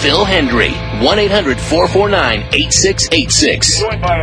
Phil Hendry. 1-800-449-8686.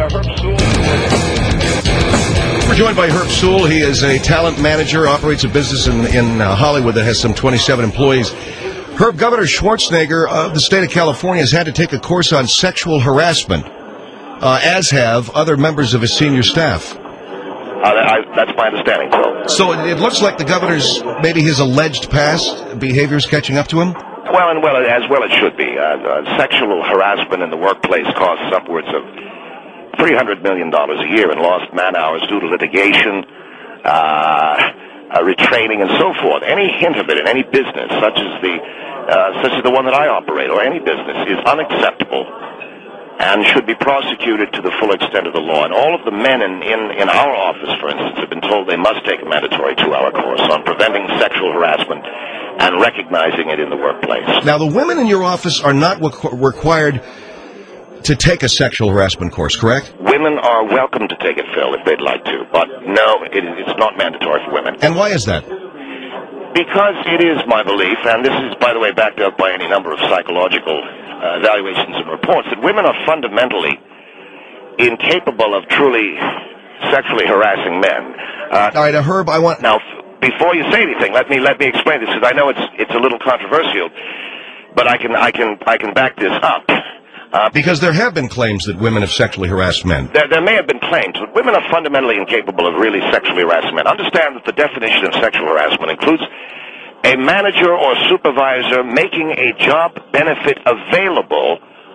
We're joined by Herb Sewell. He is a talent manager, operates a business in Hollywood that has some 27 employees. Herb, Governor Schwarzenegger of the state of California has had to take a course on sexual harassment, as have other members of his senior staff. That's my understanding, Phil. So it looks like the governor's, maybe his alleged past behavior is catching up to him? Well, as well it should be. Sexual harassment in the workplace costs upwards of $300 million a year in lost man-hours due to litigation, retraining, and so forth. Any hint of it in any business, such as the one that I operate, or any business, is unacceptable and should be prosecuted to the full extent of the law. And all of the men in our office, for instance, have been told they must take a mandatory 2-hour course on preventing sexual harassment and recognizing it in the workplace. Now, the women in your office are not required to take a sexual harassment course, correct? Women are welcome to take it, Phil, if they'd like to, but no, it's not mandatory for women. And why is that? Because it is my belief, and this is, by the way, backed up by any number of psychological evaluations and reports, that women are fundamentally incapable of truly sexually harassing men. All right, Herb, I want... Now, before you say anything, let me explain this, because I know it's a little controversial, but I can back this up. Because there have been claims that women have sexually harassed men. There may have been claims, but women are fundamentally incapable of really sexually harassing men. Understand that the definition of sexual harassment includes a manager or supervisor making a job benefit available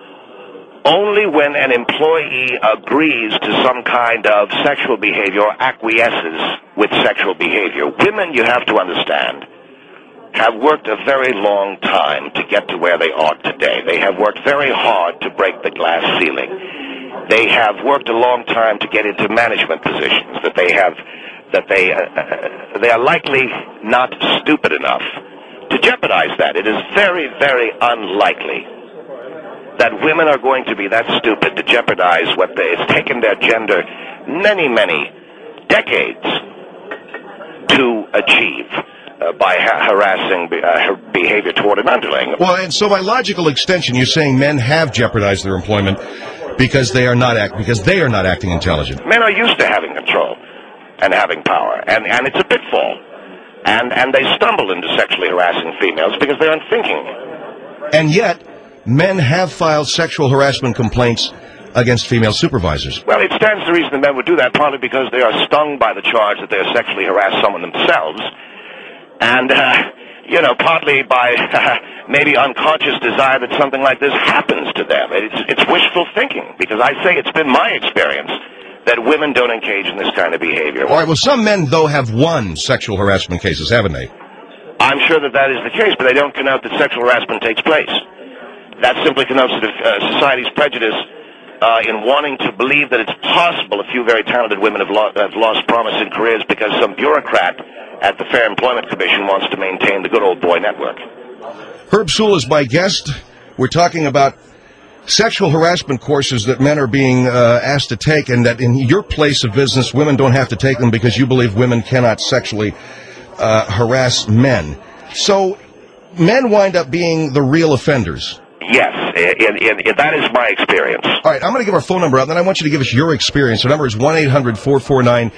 only when an employee agrees to some kind of sexual behavior or acquiesces with sexual behavior. Women, you have to understand, have worked a very long time to get to where they are today. They have worked very hard to break the glass ceiling. They have worked a long time to get into management positions they are likely not stupid enough to jeopardize that. It is very, very unlikely that women are going to be that stupid to jeopardize what it's taken their gender many, many decades to achieve by harassing her behavior toward an underling. Well, and so by logical extension, you're saying men have jeopardized their employment because they are not acting intelligent. Men are used to having control and having power, and it's a pitfall. And they stumble into sexually harassing females because they're unthinking. And yet, men have filed sexual harassment complaints against female supervisors. Well, it stands to reason that men would do that, partly because they are stung by the charge that they have sexually harassed someone themselves, and, partly by maybe unconscious desire that something like this happens to them. It's wishful thinking, because I say it's been my experience that women don't engage in this kind of behavior. All right, well, some men, though, have won sexual harassment cases, haven't they? I'm sure that is the case, but they don't connote that sexual harassment takes place. That simply connotes society's prejudice in wanting to believe that it's possible a few very talented women have lost promising careers because some bureaucrat at the Fair Employment Commission wants to maintain the good old boy network. Herb Sewell is my guest. We're talking about sexual harassment courses that men are being asked to take, and that in your place of business, women don't have to take them because you believe women cannot sexually harass men. So men wind up being the real offenders. Yes, that is my experience. All right, I'm going to give our phone number out, and then I want you to give us your experience. The number is 1-800-449-8686,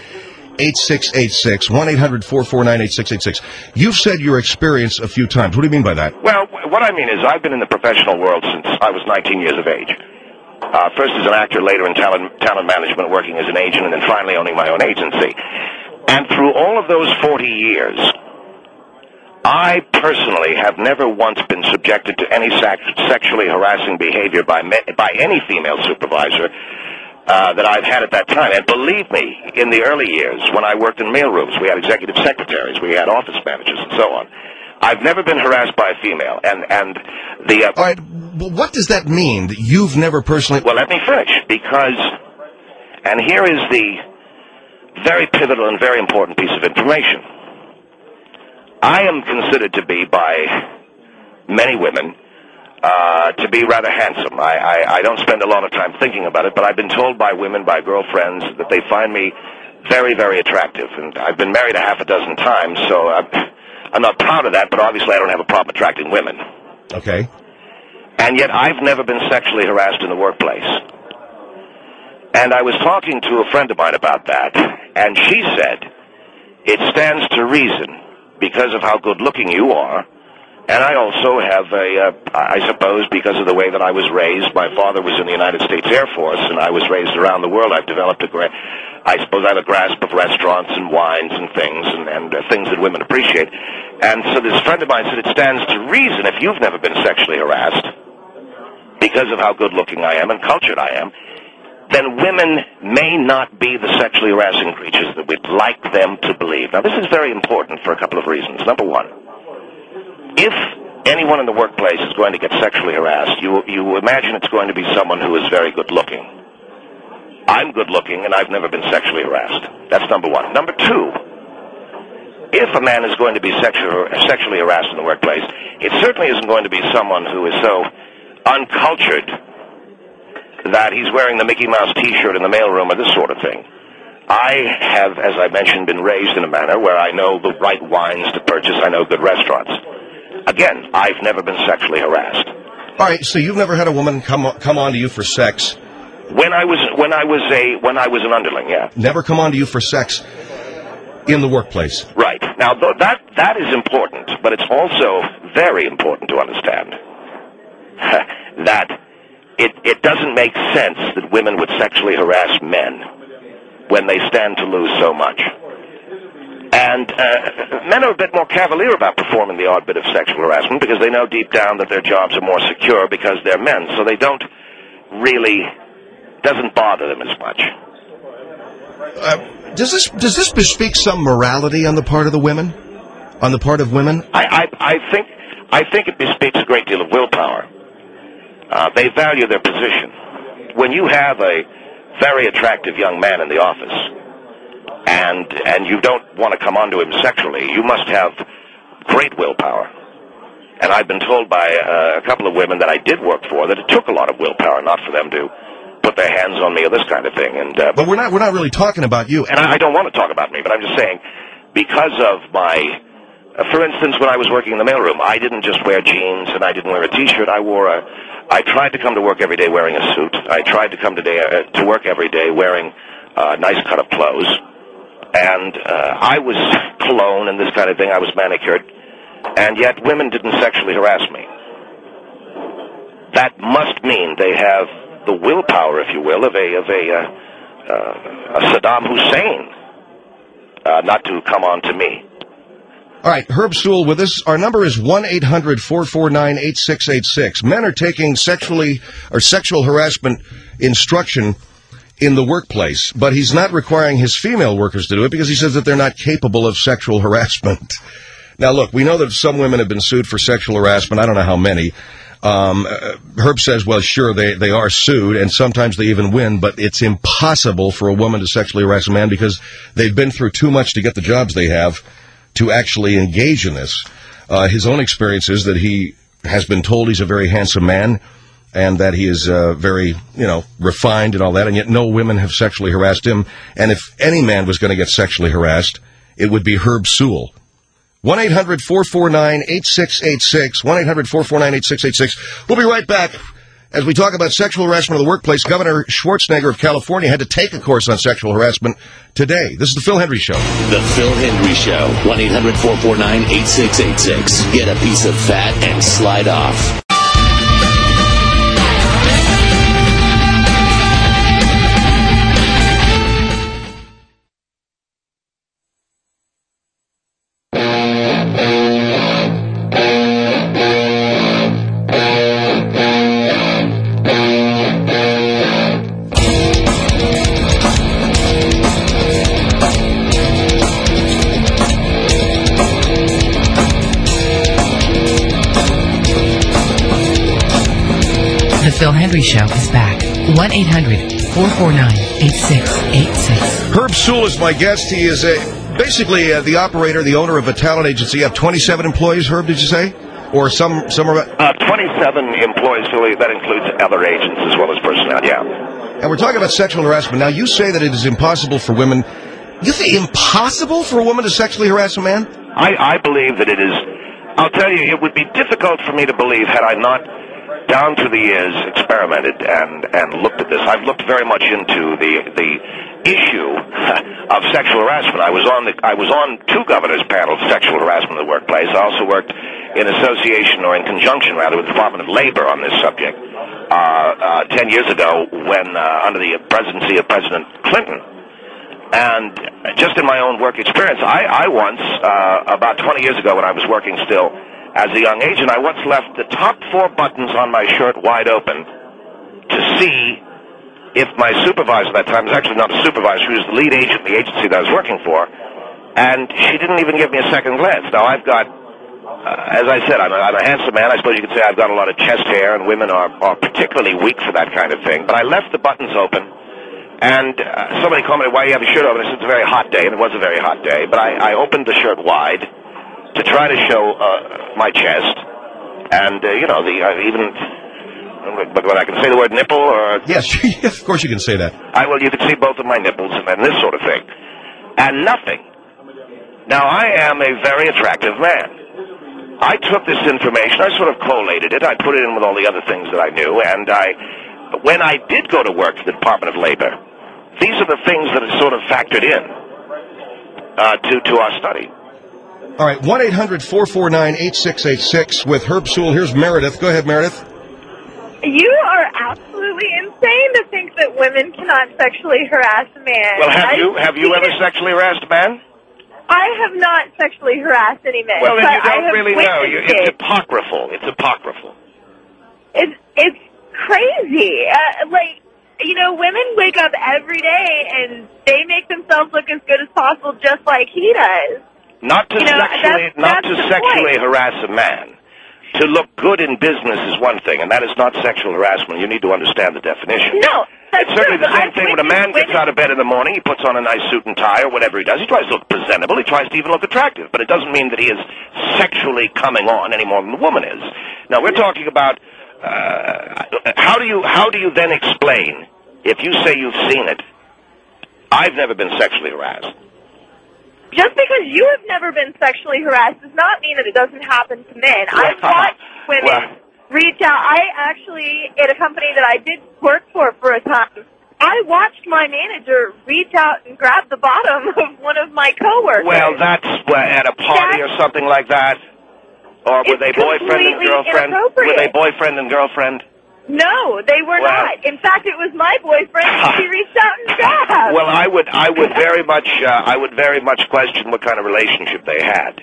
1-800-449-8686. You've said your experience a few times. What do you mean by that? Well, what I mean is I've been in the professional world since I was 19 years of age. First as an actor, later in talent management, working as an agent, and then finally owning my own agency. And through all of those 40 years, I personally have never once been subjected to any sexually harassing behavior by any female supervisor that I've had at that time. And believe me, in the early years, when I worked in mailrooms, we had executive secretaries, we had office managers, and so on. I've never been harassed by a female, and the... All right, well, what does that mean, that you've never personally... Well, let me finish, because... And here is the very pivotal and very important piece of information. I am considered to be, by many women, to be rather handsome. I don't spend a lot of time thinking about it, but I've been told by women, by girlfriends, that they find me very, very attractive. And I've been married a half a dozen times, so I'm not proud of that, but obviously I don't have a problem attracting women. Okay. And yet I've never been sexually harassed in the workplace. And I was talking to a friend of mine about that, and she said, it stands to reason because of how good-looking you are, and I also have I suppose because of the way that I was raised. My father was in the United States Air Force, and I was raised around the world. I've developed I suppose I have a grasp of restaurants and wines and things, and things that women appreciate. And so this friend of mine said, it stands to reason if you've never been sexually harassed because of how good-looking I am and cultured I am, then women may not be the sexually harassing creatures that we'd like them to believe. Now, this is very important for a couple of reasons. Number one, if anyone in the workplace is going to get sexually harassed, you imagine it's going to be someone who is very good-looking. I'm good-looking, and I've never been sexually harassed. That's number one. Number two, if a man is going to be sexually harassed in the workplace, it certainly isn't going to be someone who is so uncultured that he's wearing the Mickey Mouse T-shirt in the mailroom or this sort of thing. I have, as I mentioned, been raised in a manner where I know the right wines to purchase. I know good restaurants. Again, I've never been sexually harassed. All right, so you've never had a woman come on to you for sex? When I was an underling, yeah. Never come on to you for sex in the workplace. Right. Now, that is important, but it's also very important to understand that it doesn't make sense that women would sexually harass men when they stand to lose so much. And men are a bit more cavalier about performing the odd bit of sexual harassment because they know deep down that their jobs are more secure because they're men, so they don't really, doesn't bother them as much. Does this bespeak some morality on the part of the women? On the part of women? I think it bespeaks a great deal of willpower. They value their position. When you have a very attractive young man in the office, and you don't want to come onto him sexually, you must have great willpower. And I've been told by a couple of women that I did work for that it took a lot of willpower not for them to put their hands on me or this kind of thing. And but we're not really talking about you. And I don't want to talk about me, but I'm just saying, because of my, for instance, when I was working in the mailroom, I didn't just wear jeans and I didn't wear a T-shirt. I tried to come to work every day wearing a suit. I tried to come to work every day wearing nice cut of clothes. And I was cologne and this kind of thing. I was manicured. And yet women didn't sexually harass me. That must mean they have the willpower, if you will, of a Saddam Hussein not to come on to me. All right, Herb Sewell with us. Our number is 1-800-449-8686. Men are taking sexual harassment instruction in the workplace, but he's not requiring his female workers to do it because he says that they're not capable of sexual harassment. Now, look, we know that some women have been sued for sexual harassment. I don't know how many. Herb says, well, sure, they are sued, and sometimes they even win, but it's impossible for a woman to sexually harass a man because they've been through too much to get the jobs they have to actually engage in this. His own experience is that he has been told he's a very handsome man and that he is very, refined and all that, and yet no women have sexually harassed him. And if any man was going to get sexually harassed, it would be Herb Sewell. 1-800-449-8686, 1-800-449-8686. We'll be right back. As we talk about sexual harassment in the workplace, Governor Schwarzenegger of California had to take a course on sexual harassment today. This is the Phil Hendry Show. The Phil Hendry Show, 1-800-449-8686. Get a piece of fat and slide off. Phil Hendry Show is back. 1-800-449-8686. Herb Sewell is my guest. He is basically the operator, the owner of a talent agency. You have 27 employees, Herb, did you say? Or some are... 27 employees, Philly. That includes other agents as well as personnel, yeah. And we're talking about sexual harassment. Now, you say that it is impossible for women... You say impossible for a woman to sexually harass a man? I believe that it is... I'll tell you, it would be difficult for me to believe had I not down through the years, experimented and looked at this. I've looked very much into the issue of sexual harassment. I was on two governors' panels, sexual harassment in the workplace. I also worked in association, or in conjunction rather, with the Department of Labor on this subject 10 years ago, when under the presidency of President Clinton. And just in my own work experience, I once, about 20 years ago when I was working still as a young agent, I once left the top 4 buttons on my shirt wide open to see if my supervisor at that time was actually not a supervisor, she was the lead agent in the agency that I was working for, and she didn't even give me a second glance. Now, I've got, as I said, I'm a handsome man. I suppose you could say I've got a lot of chest hair, and women are particularly weak for that kind of thing. But I left the buttons open, and somebody commented, why do you have your shirt open? I said, it's a very hot day, and it was a very hot day. But I opened the shirt wide to try to show my chest, and, but I can say the word nipple, or... Yes, of course you can say that. You can see both of my nipples and this sort of thing. And nothing. Now, I am a very attractive man. I took this information, I sort of collated it, I put it in with all the other things that I knew, and when I did go to work for the Department of Labor, these are the things that are sort of factored in to our study. All right, 1-800-449-8686 with Herb Sewell. Here's Meredith. Go ahead, Meredith. You are absolutely insane to think that women cannot sexually harass a man. Well, have you ever sexually harassed a man? I have not sexually harassed any men. Well, then but you don't really know. It's it. apocryphal. It's apocryphal. It's crazy. Women wake up every day and they make themselves look as good as possible, just like he does. Not to sexually harass a man. To look good in business is one thing, and that is not sexual harassment. You need to understand the definition. No, that's it's certainly true, the same thing when a man gets out of bed in the morning, he puts on a nice suit and tie or whatever he does. He tries to look presentable. He tries to even look attractive. But it doesn't mean that he is sexually coming on any more than the woman is. Now, we're talking about how do you then explain, if you say you've seen it, I've never been sexually harassed. Just because you have never been sexually harassed does not mean that it doesn't happen to men. I've watched women reach out. I actually, at a company that I did work for a time, I watched my manager reach out and grab the bottom of one of my coworkers. Well, that's at a party or something like that? Or were they boyfriend and girlfriend? Were they boyfriend and girlfriend? No, they were not. In fact, it was my boyfriend and he reached out and grabbed. Well, I would very much question what kind of relationship they had.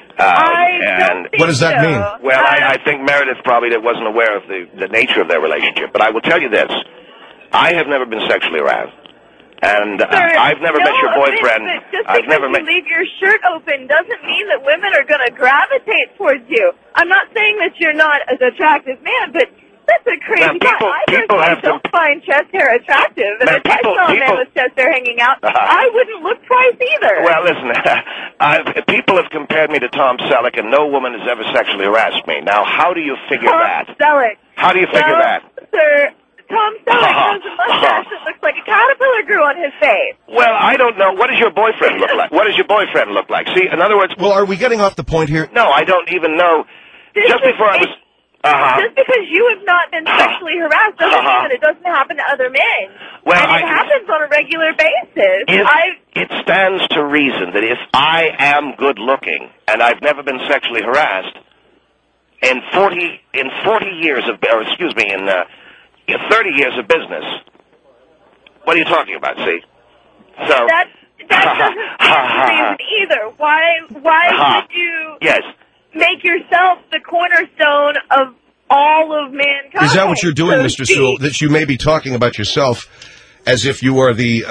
What does that mean? Well, I think Meredith probably wasn't aware of the nature of their relationship. But I will tell you this: I have never been sexually harassed, and I've never met your boyfriend. Just because you leave your shirt open doesn't mean that women are going to gravitate towards you. I'm not saying that you're not an attractive man, but that's a crazy thought. I don't find chest hair attractive. And if I saw a man with chest hair hanging out, I wouldn't look twice either. Well, listen, people have compared me to Tom Selleck, and no woman has ever sexually harassed me. Now, how do you figure that? Tom Selleck. How do you figure that? Sir, Tom Selleck has a mustache that looks like a caterpillar grew on his face. Well, I don't know. What does your boyfriend look like? What does your boyfriend look like? See, in other words... Well, are we getting off the point here? No, I don't even know. Just before I was... Just because you have not been sexually harassed doesn't mean that it doesn't happen to other men. Well, and it happens on a regular basis. It stands to reason that if I am good looking and I've never been sexually harassed, in 30 years of business, what are you talking about? See, so that doesn't stand to reason either. Why would you? Yes. Make yourself the cornerstone of all of mankind. Is that what you're doing, Mr. Sewell? That you may be talking about yourself as if you are the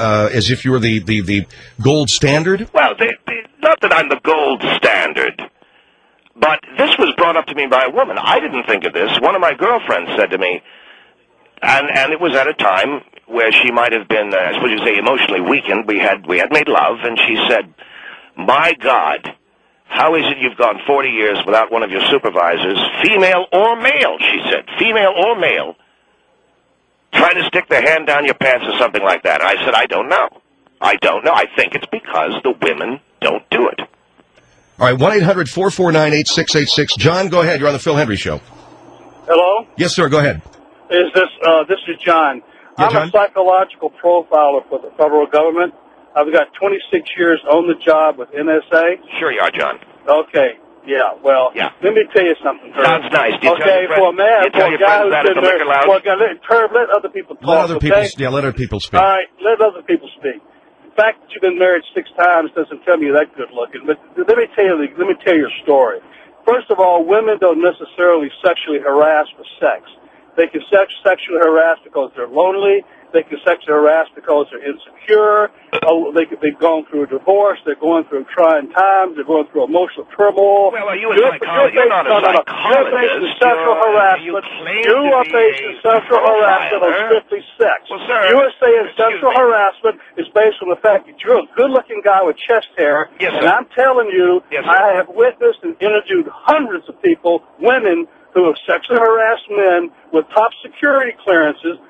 gold standard? Well, not that I'm the gold standard, but this was brought up to me by a woman. I didn't think of this. One of my girlfriends said to me, and it was at a time where she might have been, I suppose you'd say, emotionally weakened. We had made love, and she said, "My God, how is it you've gone 40 years without one of your supervisors, female or male," she said, "female or male, trying to stick their hand down your pants or something like that?" And I said, I don't know. I think it's because the women don't do it. All right, 1-800-449-8686. John, go ahead. You're on the Phil Hendry Show. Hello? Yes, sir. Go ahead. This is John. Yeah, I'm John? a psychological profiler for the federal government. I've got 26 years on the job with NSA. Sure you are, John. Okay. Yeah, well, Yeah. let me tell you something, Herb. Sounds nice. Do you tell Okay, your for a man, you tell for a your guy friends who's that at been the there, liquor lounge? let other people talk, Let other people, okay? let other people speak. All right, let other people speak. The fact that you've been married 6 times doesn't tell me you're that good looking, but let me tell you your story. First of all, women don't necessarily sexually harass for sex. They can sexually harass because they're lonely. They can sexually harass because they're insecure. They've gone through a divorce. They're going through trying times. They're going through emotional turmoil. Well, are you a psychologist? You're not a psychologist. You're facing sexual harassment. You are facing sexual harassment on strictly sex. Well, sir, you are saying sexual harassment is based on the fact that you're a good-looking guy with chest hair. Yes, and sir. I'm telling you, Yes, sir. I have witnessed and interviewed hundreds of people, women, who have sexually harassed men with top security clearances,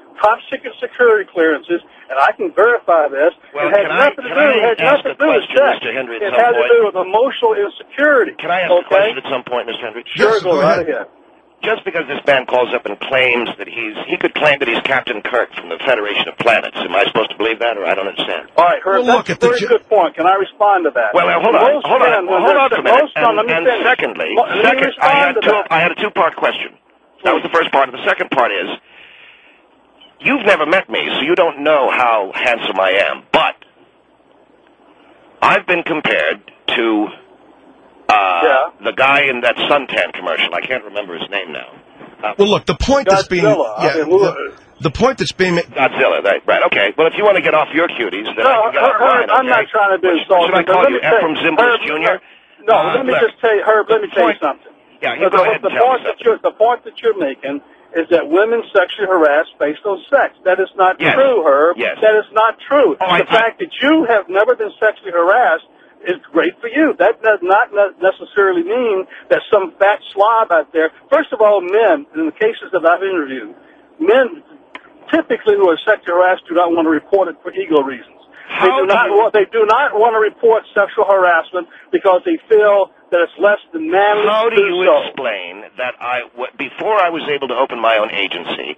and I can verify this. Well, it had nothing to do with sex. Mr. Hendry, It had to do with emotional insecurity. Can I ask a question at some point, Mr. Hendry? Sure, Yes, go go right ahead. ahead. Just because this man calls up and claims that he could claim that he's Captain Kirk from the Federation of Planets. Am I supposed to believe that, or I don't understand? All right, Herb, Well, look, that's at a the very good point. Can I respond to that? Well, hold on for a minute. And secondly, I had a two-part question. That was the first part. The second part is, you've never met me, so you don't know how handsome I am. But I've been compared to the guy in that suntan commercial. I can't remember his name now. Well, look, the point that's being the point that's being Godzilla, right? Okay. Well, if you want to get off your cuties, then I can get off mine. I'm not trying to be insulting. Should I call you Ephraim Zimbalist Jr.? No, let me just tell you, Herb. Let me tell you something. Yeah, you go ahead and tell me something. The point that you're making is that women sexually harass based on sex. That is not Yes. true, Herb. Yes. That is not true. Oh, The fact that you have never been sexually harassed is great for you. That does not necessarily mean that some fat slob out there. First of all, men, in the cases that I've interviewed, men typically who are sexually harassed do not want to report it for ego reasons. They do not want to report sexual harassment because they feel that it's less than manly How to do you so. explain that before I was able to open my own agency,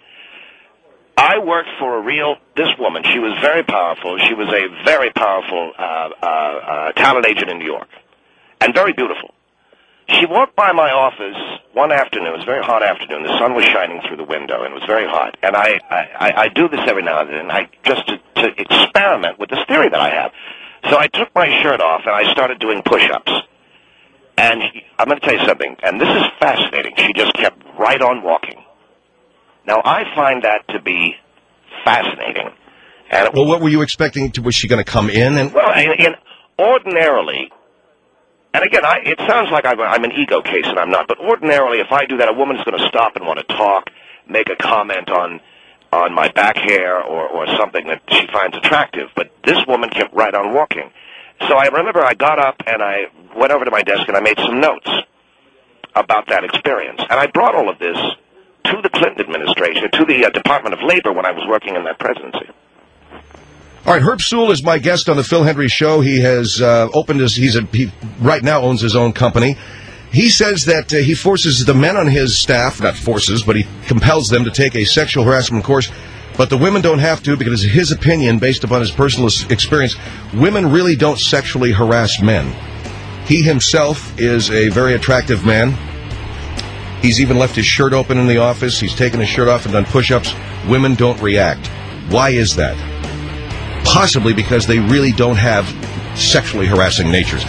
I worked for this woman. She was very powerful. She was a very powerful talent agent in New York, and very beautiful. She walked by my office one afternoon. It was a very hot afternoon. The sun was shining through the window, and it was very hot. And I do this every now and then, just to experiment with this theory that I have. So I took my shirt off, and I started doing push-ups. And I'm going to tell you something, and this is fascinating. She just kept right on walking. Now, I find that to be fascinating. And Well, what were you expecting? Was she going to come in? And well, ordinarily, and again, it sounds like I'm an ego case, and I'm not. But ordinarily, if I do that, a woman's going to stop and want to talk, make a comment on my back hair or something that she finds attractive. But this woman kept right on walking. So I remember I got up and I went over to my desk and I made some notes about that experience. And I brought all of this to the Clinton administration, to the Department of Labor when I was working in that presidency. all right, Herb Sewell is my guest on the Phil Hendry Show. He has opened he right now owns his own company. He says that he forces the men on his staff, not forces, but he compels them to take a sexual harassment course. But the women don't have to because it's his opinion, based upon his personal experience, women really don't sexually harass men. He himself is a very attractive man. He's even left his shirt open in the office. He's taken his shirt off and done push-ups. Women don't react. Why is that? Possibly because they really don't have sexually harassing natures.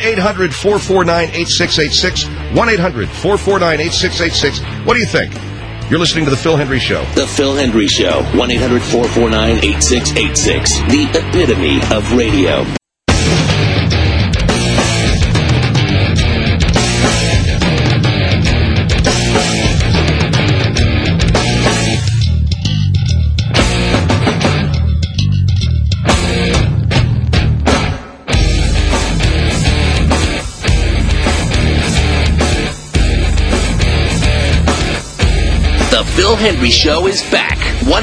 1-800-449-8686. 1-800-449-8686. What do you think? You're listening to The Phil Hendry Show. The Phil Hendry Show. 1-800-449-8686. The epitome of radio. The The Phil Hendry Show is back.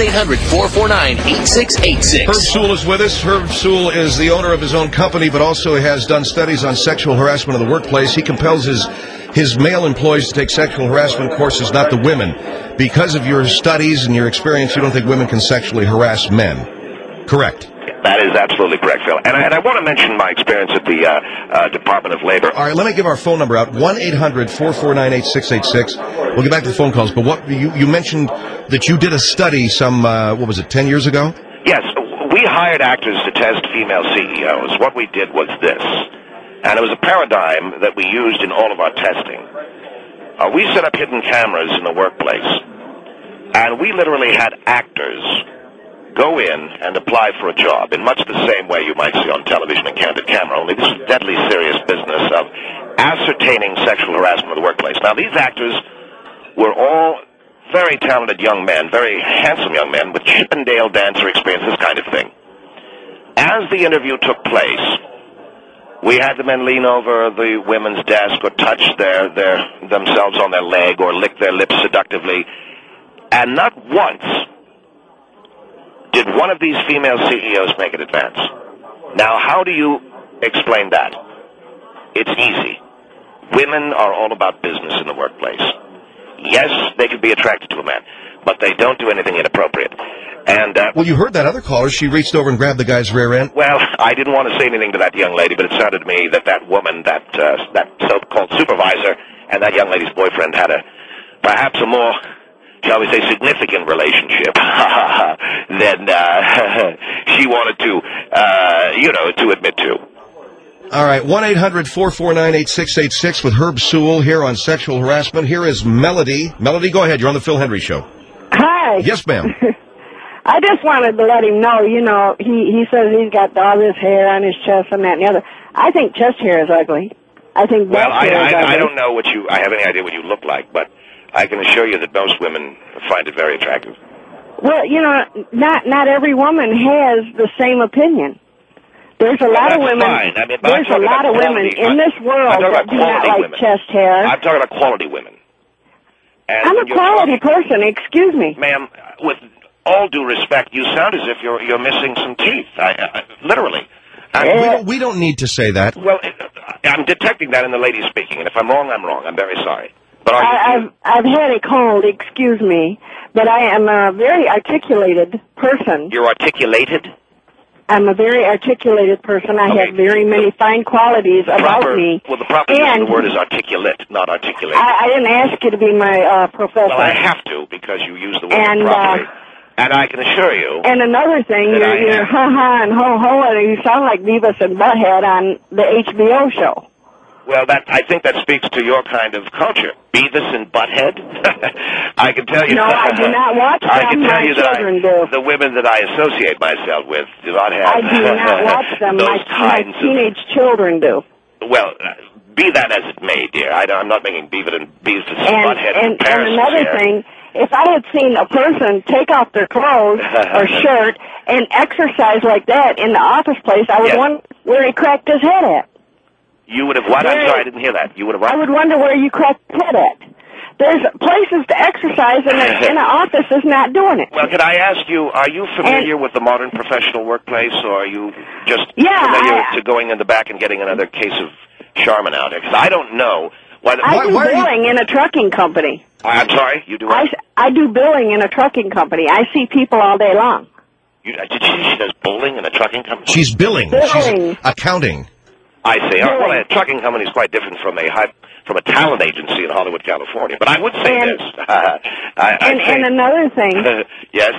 1-800-449-8686. Herb Sewell is with us. Herb Sewell is the owner of his own company, but also has done studies on sexual harassment in the workplace. He compels his male employees to take sexual harassment courses, not the women. Because of your studies and your experience, you don't think women can sexually harass men. Correct. That is absolutely correct, Phil. And I want to mention my experience at the Department of Labor. All right, let me give our phone number out, 1-800-449-8686. We'll get back to the phone calls, but what you mentioned that you did a study some, 10 years ago? Yes, we hired actors to test female CEOs. What we did was this, and it was a paradigm that we used in all of our testing. We set up hidden cameras in the workplace, and we literally had actors go in and apply for a job in much the same way you might see on television and candid camera, only this is deadly serious business of ascertaining sexual harassment in the workplace. Now, these actors were all very talented young men, very handsome young men with Chippendale dancer experience, this kind of thing. As the interview took place, we had the men lean over the women's desk or touch themselves on their leg or lick their lips seductively, and not once did one of these female CEOs make an advance. Now, how do you explain that? It's easy. Women are all about business in the workplace. Yes, they could be attracted to a man, but they don't do anything inappropriate. And well, you heard that other caller. She reached over and grabbed the guy's rear end. Well, I didn't want to say anything to that young lady, but it sounded to me that woman, that so-called supervisor, and that young lady's boyfriend had perhaps a more, shall we say, significant relationship than she wanted to admit to. All right, 1-800-449-8686 with Herb Sewell here on sexual harassment. Here is Melody. Melody, go ahead. You're on the Phil Hendry Show. Hi. Yes, ma'am. I just wanted to let him know, he says he's got all this hair on his chest and that and the other. I think chest hair is ugly. I think back hair is ugly. I don't know I have any idea what you look like, but I can assure you that most women find it very attractive. Well, not every woman has the same opinion. There's a lot of women. Fine. I mean, there's a lot of women in this world that do not like chest hair. I'm talking about quality women. And I'm a quality person. Excuse me, ma'am. With all due respect, you sound as if you're missing some teeth. Literally. We don't need to say that. Well, I'm detecting that in the lady speaking, and if I'm wrong, I'm wrong. I'm very sorry. But I've had a cold. Excuse me, but I am a very articulated person. You're articulated? I'm a very articulated person. I have very many fine qualities about me. Well, the proper use of the word is articulate, not articulated. I didn't ask you to be my professor. Well, I have to because you use the word properly. And I can assure you. And another thing, you're ha-ha and ho-ho, and you sound like Beavis and Butthead on the HBO show. Well, I think that speaks to your kind of culture. Beavis and Butthead? I can tell you. No, I do not watch them. I can tell you that do. the women that I associate myself with do not have. I do not watch them. My teenage children do. Well, be that as it may, dear. I'm not making Beavis and Butthead comparisons. And another thing, if I had seen a person take off their clothes or shirt and exercise like that in the office place, I would wonder where he cracked his head at. You would have what? I'm sorry, I didn't hear that. You would have what? I would wonder where you cracked your head at. There's places to exercise, and an office is not doing it. Well, can I ask you, are you familiar with the modern professional workplace, or are you just familiar to going in the back and getting another case of Charmin out? Because I don't know. I do billing in a trucking company. I'm sorry? You do what? I do billing in a trucking company. I see people all day long. She does billing in a trucking company? She's billing. She's accounting. I see. Well, a trucking company is quite different from a talent agency in Hollywood, California. But I would say this. And another thing. Yes?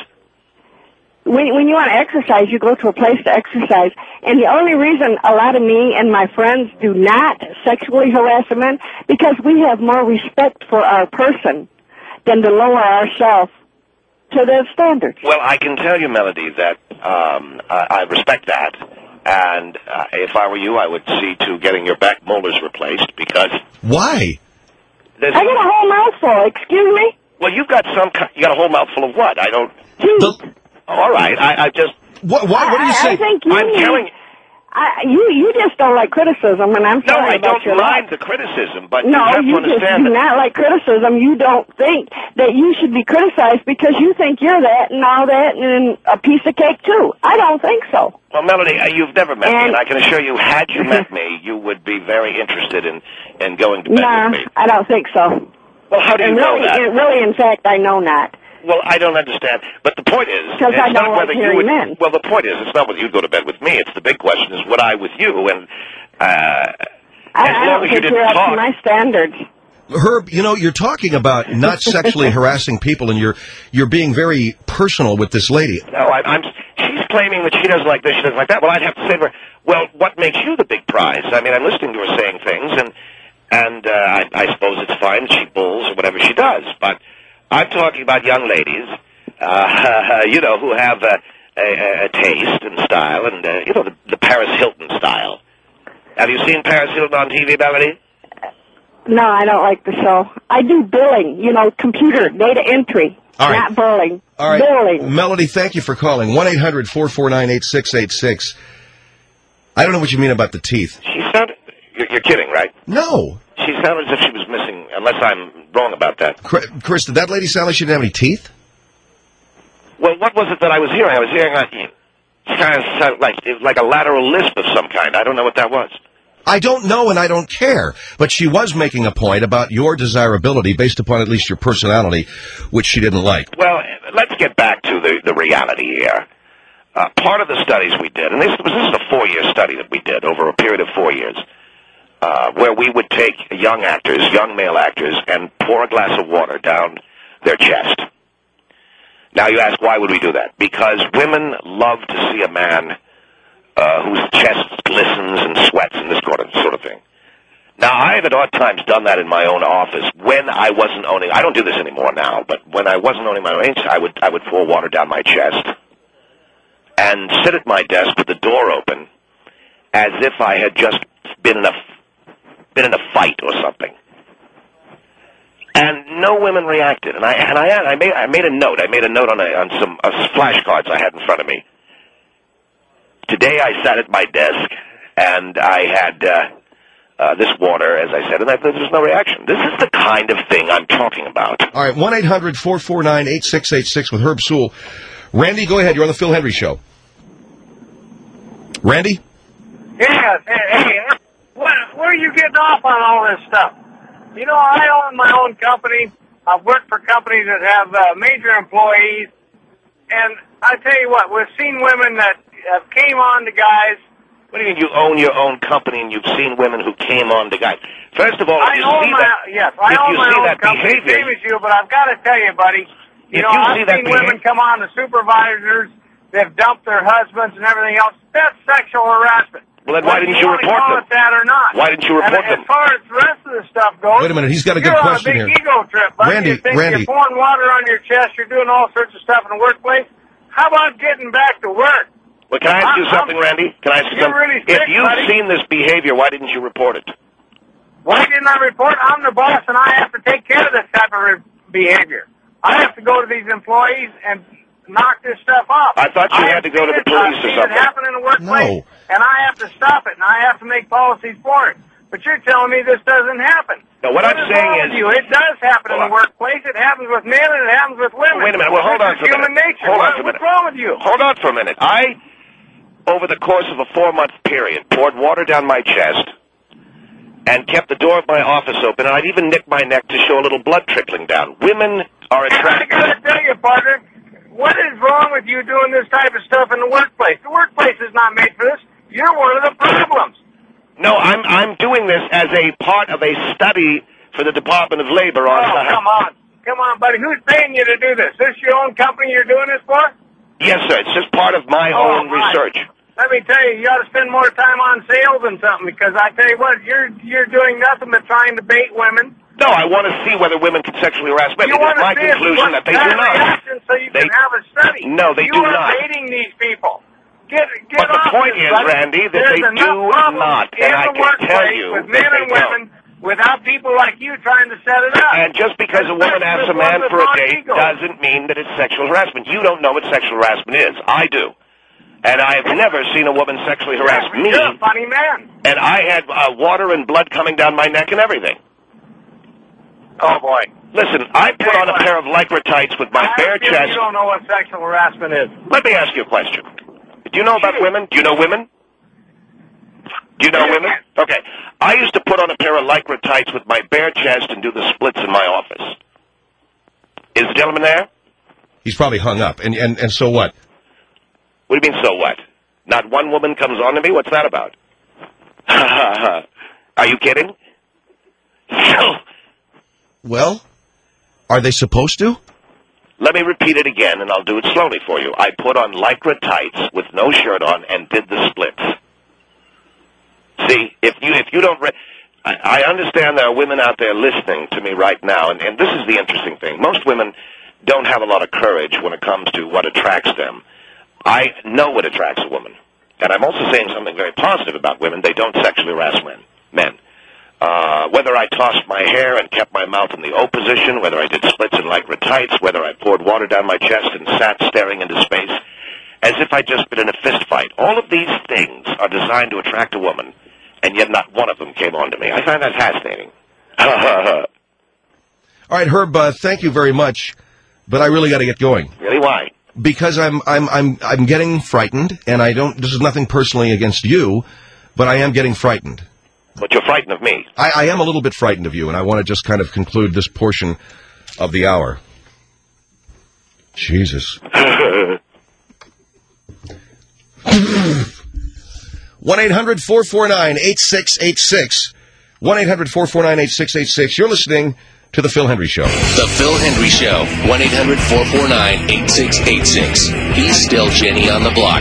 When you want to exercise, you go to a place to exercise. And the only reason a lot of me and my friends do not sexually harass men, because we have more respect for our person than to lower ourselves to their standards. Well, I can tell you, Melody, that I respect that. And if I were you, I would see to getting your back molars replaced because... Why? I got a whole mouthful. Excuse me? Well, you got a whole mouthful of what? I don't... Teeth. All right. I just... What do you say? I You just don't like criticism, and I'm No, sorry I about your don't mind life. the criticism, but No, you have to you just understand do that. not like criticism. You don't think that you should be criticized because you think you're that and all that and a piece of cake too. I don't think so. Well, Melody, you've never met me, And- and I can assure you, had you met me, you would be very interested in going to bed Nah, with me. I don't think so. Well, how do you And know that? really, in fact, I know not. Well, I don't understand. But the point is, 'Cause I it's don't not like whether you hairy would. men. Well, the point is, it's not whether you'd go to bed with me. It's the big question: is would I with you? And as I long don't as you think you're didn't up to talk. my standards. Herb, you know, you're talking about not sexually harassing people, and you're being very personal with this lady. No, she's claiming that she doesn't like this, she doesn't like that. Well, I'd have to say to her, well, what makes you the big prize? I mean, I'm listening to her saying things, and I suppose it's fine that she bulls or whatever she does. But I'm talking about young ladies, you know, who have a taste and style, and, you know, the Paris Hilton style. Have you seen Paris Hilton on TV, Melody? No, I don't like the show. I do billing, you know, computer, data entry, All right. not billing. All right, Billing. Melody, thank you for calling. 1-800-449-8686. I don't know what you mean about the teeth. She sounded... You're kidding, right? No. She sounded as if she was missing, unless I'm wrong about that. Chris, did that lady sound like she didn't have any teeth? Well, what was it that I was hearing? I was hearing kind of sounded like a lateral lisp of some kind. I don't know what that was. I don't know and I don't care. But she was making a point about your desirability based upon at least your personality, which she didn't like. Well, let's get back to the reality here. Part of the studies we did, and this is a 4-year study that we did over a period of 4 years, where we would take young actors, young male actors, and pour a glass of water down their chest. Now you ask, why would we do that? Because women love to see a man whose chest glistens and sweats and this sort of thing. Now, I have at odd times done that in my own office when I wasn't owning... I don't do this anymore now, but when I wasn't owning my own agency, I would pour water down my chest and sit at my desk with the door open as if I had just been in a fight or something. And no women reacted. And I made a note. I made a note on some flashcards I had in front of me. Today I sat at my desk, and I had this water, as I said, and there was no reaction. This is the kind of thing I'm talking about. All right, 1-800-449-8686 with Herb Sewell. Randy, go ahead. You're on the Phil Hendry Show. Randy? Yeah, hey, where are you getting off on all this stuff? You know, I own my own company. I've worked for companies that have major employees, and I tell you what, we've seen women that came on to guys. What do you mean you own your own company and you've seen women who came on to guys? First of all, I own my own company, behavior, same as you, but I've got to tell you, buddy, I've seen women come on to supervisors. They've dumped their husbands and everything else. That's sexual harassment. Well, then why didn't you report them? Call it that or not? Why didn't you report them? As far as the rest of the stuff goes, Wait a minute, he's got a good question here. You're on a big ego trip, buddy. You're pouring water on your chest. You're doing all sorts of stuff in the workplace. How about getting back to work? Well, can I ask you something, Randy? Can I ask you something? Really sick, if you've buddy. seen this behavior, why didn't you report it? Why didn't I report? I'm the boss, and I have to take care of this type of behavior. I have to go to these employees and knock this stuff off. I thought you had to go to the police or something. It happen in the workplace, No. and I have to stop it, and I have to make policies for it. But you're telling me this doesn't happen. No, what I'm saying is... It does happen in the workplace. It happens with men, and it happens with women. Wait a minute. Well, hold on for a minute. Human nature. What's wrong with you? Hold on for a minute. I, over the course of a 4-month period, poured water down my chest and kept the door of my office open, and I'd even nick my neck to show a little blood trickling down. Women are attracted... I gotta tell you, partner, what is wrong with you doing this type of stuff in the workplace? The workplace is not made for this. You're one of the problems. No, I'm doing this as a part of a study for the Department of Labor on... come on, buddy. Who's paying you to do this? Is this your own company you're doing this for? Yes, sir. It's just part of my own research. Let me tell you, you ought to spend more time on sales and something, because I tell you what, you're doing nothing but trying to bait women. No, I want to see whether women can sexually harass men. You It is my see conclusion that they do not. Reaction so you can have a study. No, they do not. You are baiting these people. Get But the off point this, is, buddy. Randy, that There's they enough do problems not, in and I the can tell workplace you with that men they and women without people like you trying to set it up. And just because a woman asks a man for a date doesn't mean that it's sexual harassment. You don't know what sexual harassment is. I do. And I've never seen a woman sexually harass me. You're a funny man. And I had water and blood coming down my neck and everything. Oh, boy. Listen, I put on a pair of Lycra tights with my bare You chest. don't know what sexual harassment is. Let me ask you a question. Do you know about women? Do you know women? Do you know women? Okay. I used to put on a pair of Lycra tights with my bare chest and do the splits in my office. Is the gentleman there? He's probably hung up. And so what? What do you mean, so what? Not one woman comes on to me? What's that about? Are you kidding? Well, are they supposed to? Let me repeat it again, and I'll do it slowly for you. I put on Lycra tights with no shirt on and did the splits. See, if you don't... I understand there are women out there listening to me right now, and this is the interesting thing. Most women don't have a lot of courage when it comes to what attracts them. I know what attracts a woman. And I'm also saying something very positive about women. They don't sexually harass men. Whether I tossed my hair and kept my mouth in the O position, whether I did splits in Lycra tights, whether I poured water down my chest and sat staring into space, as if I'd just been in a fist fight. All of these things are designed to attract a woman, and yet not one of them came on to me. I find that fascinating. All right, Herb, thank you very much, but I really got to get going. Really, why? Because I'm getting frightened, and I don't. This is nothing personally against you, but I am getting frightened. But you're frightened of me. I am a little bit frightened of you, and I want to just kind of conclude this portion of the hour. Jesus. 1-800-449-8686. 1-800-449-8686. You're listening to The Phil Hendry Show. The Phil Hendry Show. 1-800-449-8686. He's still Jenny on the block.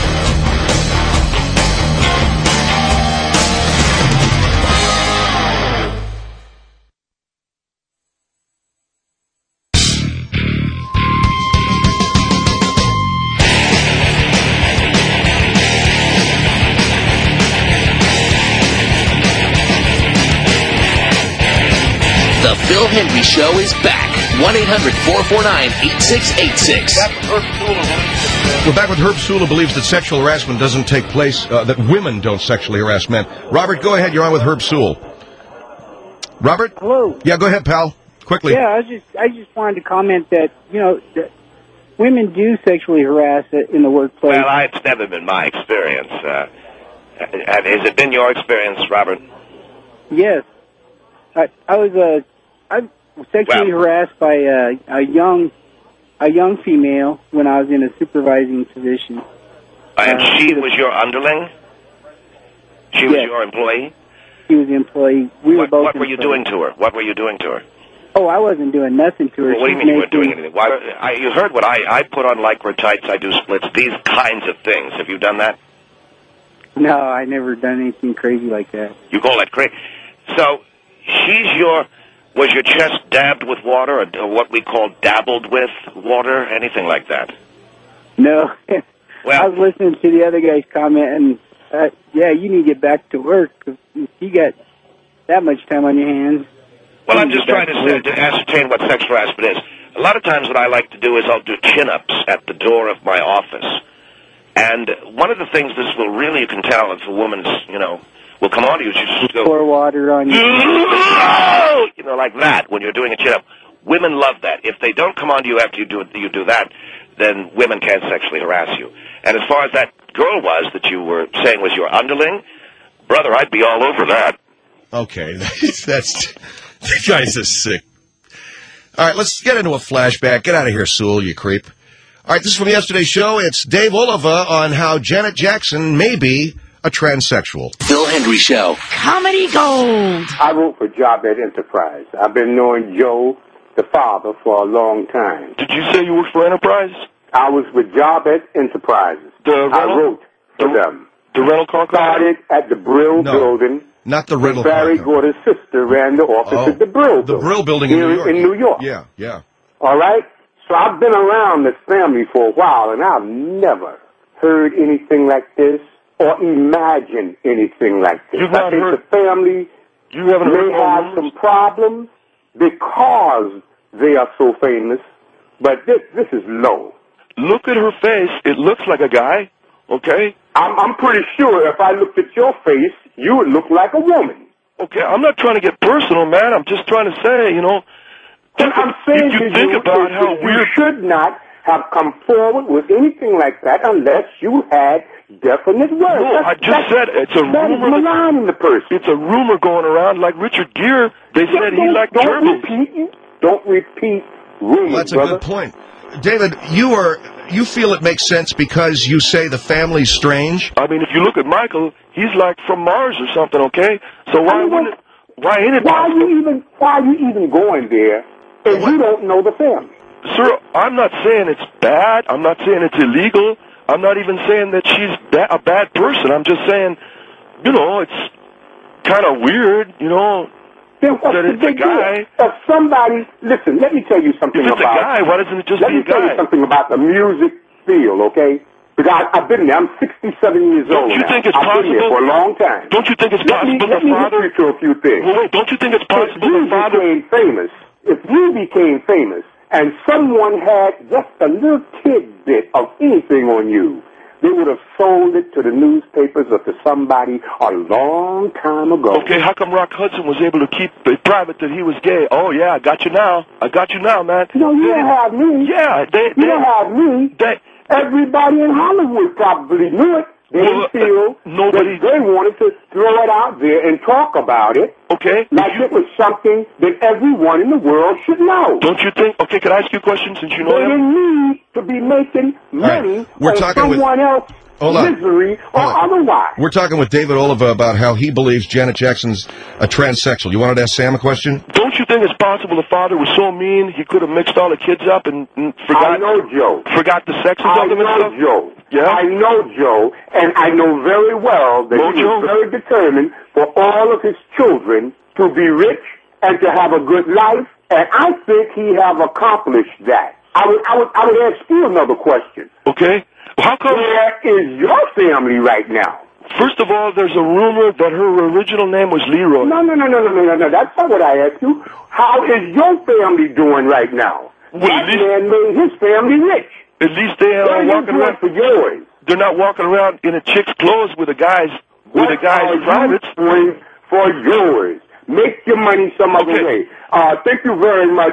The Phil Hendry Show is back. 1-800-449-8686. We're back with Herb Sula. Believes that sexual harassment doesn't take place, that women don't sexually harass men. Robert, go ahead. You're on with Herb Sula. Robert? Hello. Yeah, go ahead, pal. Quickly. Yeah, I just wanted to comment that, that women do sexually harass in the workplace. Well, it's never been my experience. Has it been your experience, Robert? Yes. I was sexually harassed by a young female when I was in a supervising position. And she was your underling? She was your employee? She was the employee. What were you doing to her? What were you doing to her? Oh, I wasn't doing nothing to her. Well, what do you mean you weren't doing anything? You heard what I put on Lycra tights, I do splits, these kinds of things. Have you done that? No, I never done anything crazy like that. You call that crazy? So, was your chest dabbed with water, or what we call dabbled with water, anything like that? No. Well, I was listening to the other guy's comment, and you need to get back to work, because you got that much time on your hands. Well, I'm just trying to ascertain what sex harassment is. A lot of times what I like to do is I'll do chin-ups at the door of my office. And one of the things you can tell if a woman's, will come on to you, she just go... Pour water on you. Like that, when you're doing a chin-up. Women love that. If they don't come on to you after you do that, then women can't sexually harass you. And as far as that girl was that you were saying was your underling, brother, I'd be all over that. Okay, the guy's just sick. All right, let's get into a flashback. Get out of here, Sewell, you creep. All right, this is from yesterday's show. It's Dave Oliva on how Janet Jackson may be a transsexual. Phil Hendry Show. Comedy Gold. I work for Job at Enterprise. I've been knowing Joe, the father, for a long time. Did you say you worked for Enterprise? I was with Job at Enterprises. I wrote for them. The rental car company? Started at the Brill Building. Not the rental car Barry Gordy's sister ran the office at the Brill Building. The Brill Building in New York. Yeah. All right? So I've been around this family for a while, and I've never heard anything like this or imagined anything like this. I think the family may have some problems because they are so famous, but this is low. Look at her face. It looks like a guy. Okay? I'm pretty sure if I looked at your face, you would look like a woman. Okay, I'm not trying to get personal, man. I'm just trying to say, you know. And I'm saying you think about how weird. You should not have come forward with anything like that unless you had definite words. No, I just said it's a rumor. Maligning the person. It's a rumor going around. Like Richard Gere, they said he liked gerbils. Don't repeat rumors, Well, that's a brother. good point. David, you feel it makes sense because you say the family's strange? I mean, if you look at Michael, he's like from Mars or something, okay? So why ain't it possible? Why are you even going there if you don't know the family? Sir, I'm not saying it's bad. I'm not saying it's illegal. I'm not even saying that she's a bad person. I'm just saying, you know, it's kind of weird, you know, that it's a guy. If somebody, listen, let me tell you something about... If it's a guy, why doesn't it just be a guy? Let me tell you something about the music field, okay? Because I've been there. I'm 67 years old now. Don't you think it's possible? I've been there for a long time. Don't you think it's possible Let me get you to a few things. Wait, don't you think it's possible the father... If you became famous, and someone had just a little tidbit of anything on you, they would have sold it to the newspapers or to somebody a long time ago. Okay, how come Rock Hudson was able to keep it private that he was gay? Oh, yeah, I got you now, man. No, you don't have me. Yeah, you don't have me. Everybody in Hollywood probably knew it. They didn't feel that they wanted to throw it out there and talk about it. Okay. Like it was something that everyone in the world should know. Don't you think? Okay, can I ask you a question since you know him? They didn't need to be making money on someone else's misery or otherwise. We're talking with David Oliva about how he believes Janet Jackson's a transsexual. You wanted to ask Sam a question? Don't you think it's possible the father was so mean he could have mixed all the kids up and forgot? I know Joe. Forgot the sexes of them and stuff? I know Joe. Yeah? I know Joe, and I know very well that he was very determined for all of his children to be rich and to have a good life, and I think he have accomplished that. I would ask you another question. Okay. How come? Where is your family right now? First of all, there's a rumor that her original name was Leroy. No. That's not what I asked you. How is your family doing right now? Well, that man made his family rich. At least they are walking around for yours. They're not walking around in a chick's clothes with a guy's privates. For yours. Make your money some other way. Thank you very much.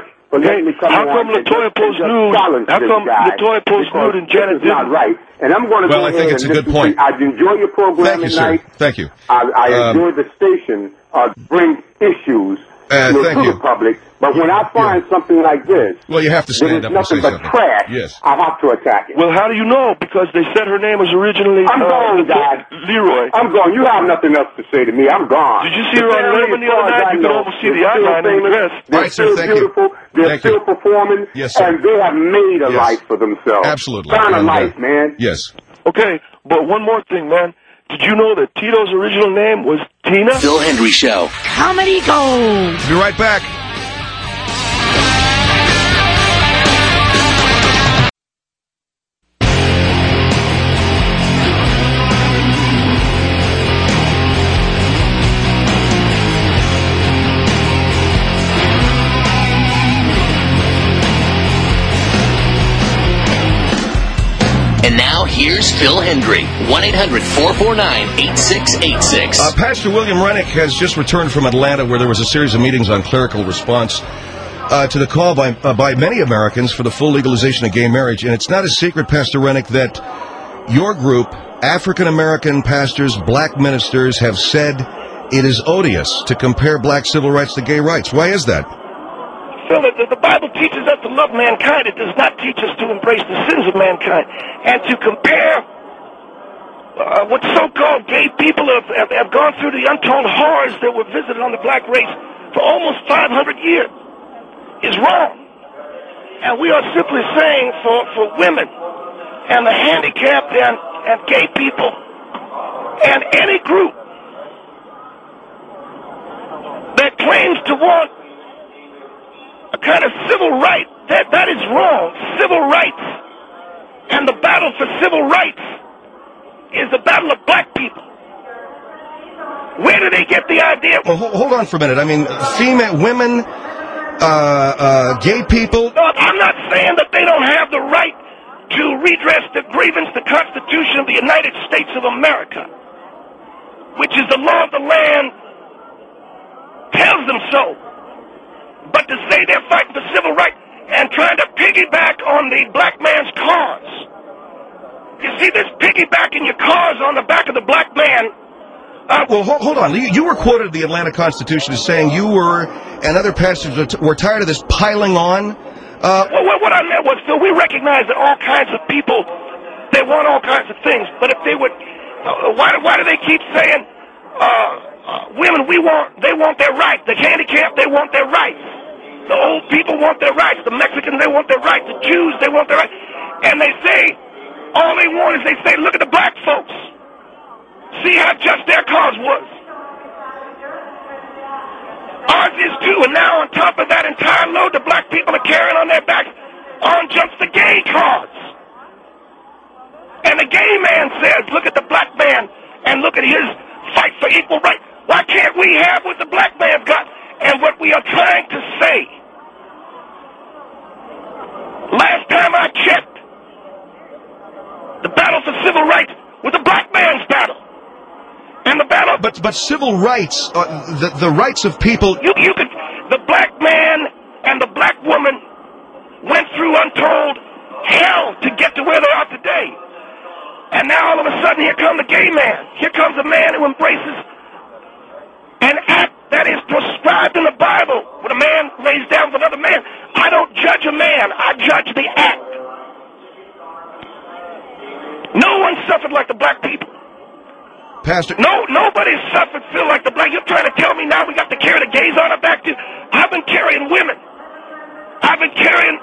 How come Latoya Post Nude? How come Latoya Post Nude and Janet didn't? Not right. And I'm going to go I think it's a good point. I enjoy your program tonight. Thank you. I enjoy the station bring issues to the public. But when I find something like this, well, you have to stand up and say something. Nothing but trash. Yes. I have to attack it. Well, how do you know? Because they said her name was originally I'm gone, Dad. Leroy. I'm gone. You have nothing else to say to me. I'm gone. Did you see her on Letterman the other night? You could almost see the outline in the dress. They're still beautiful. They're still performing. Yes, sir. And they have made a life for themselves. Absolutely. Found a life, man. Yes. Okay, but one more thing, man. Did you know that Tito's original name was Tina? Phil Hendry Show. Comedy Gold. Be right back. And now, here's Phil Hendry, 1-800-449-8686. Pastor William Rennick has just returned from Atlanta, where there was a series of meetings on clerical response to the call by many Americans for the full legalization of gay marriage. And it's not a secret, Pastor Rennick, that your group, African American pastors, black ministers, have said it is odious to compare black civil rights to gay rights. Why is that? Phil, the Bible teaches us to love mankind. It does not teach us to embrace the sins of mankind. And to compare what so-called gay people have gone through the untold horrors that were visited on the black race for almost 500 years is wrong. And we are simply saying for women and the handicapped and gay people and any group that claims to want a kind of civil right, that is wrong. Civil rights and the battle for civil rights is the battle of black people. Where do they get the idea? Well, hold on for a minute. I mean, women, gay people. No, I'm not saying that they don't have the right to redress the grievance, the Constitution of the United States of America, which is the law of the land, tells them so. But to say they're fighting for civil rights and trying to piggyback on the black man's cause. You see this piggybacking your cause on the back of the black man. Well, hold on. You were quoted in the Atlanta Constitution as saying you were and other pastors were tired of this piling on. Well, what I meant was, Phil, we recognize that all kinds of people, they want all kinds of things. But if they would, why do they keep saying, women, they want their rights. The handicapped, they want their rights. The old people want their rights. The Mexicans, they want their rights. The Jews, they want their rights. And they say, all they want is, they say, look at the black folks. See how just their cause was. Ours is too. And now on top of that entire load the black people are carrying on their backs, on jumps the gay cause. And the gay man says, look at the black man and look at his fight for equal rights. Why can't we have what the black man's got? And what we are trying to say, last time I checked, the battle for civil rights was the black man's battle. And the battle... But civil rights, the rights of people... You could... The black man and the black woman went through untold hell to get to where they are today. And now all of a sudden, here comes the gay man. Here comes a man who embraces an act that is prescribed in the Bible, when a man lays down with another man. I don't judge a man. I judge the act. No one suffered like the black people. Pastor... Nobody suffered, Phil, like the black. You're trying to tell me now we got to carry the gays on our back, too? I've been carrying women. I've been carrying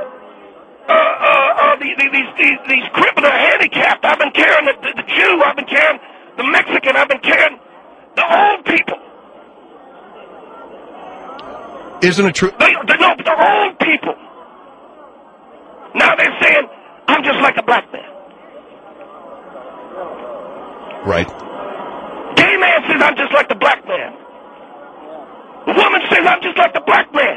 these crippled or handicapped. I've been carrying the Jew. I've been carrying the Mexican. I've been carrying the old people. Isn't it true? The old people. Now they're saying, I'm just like a black man. Right. Gay man says, I'm just like the black man. The woman says, I'm just like the black man.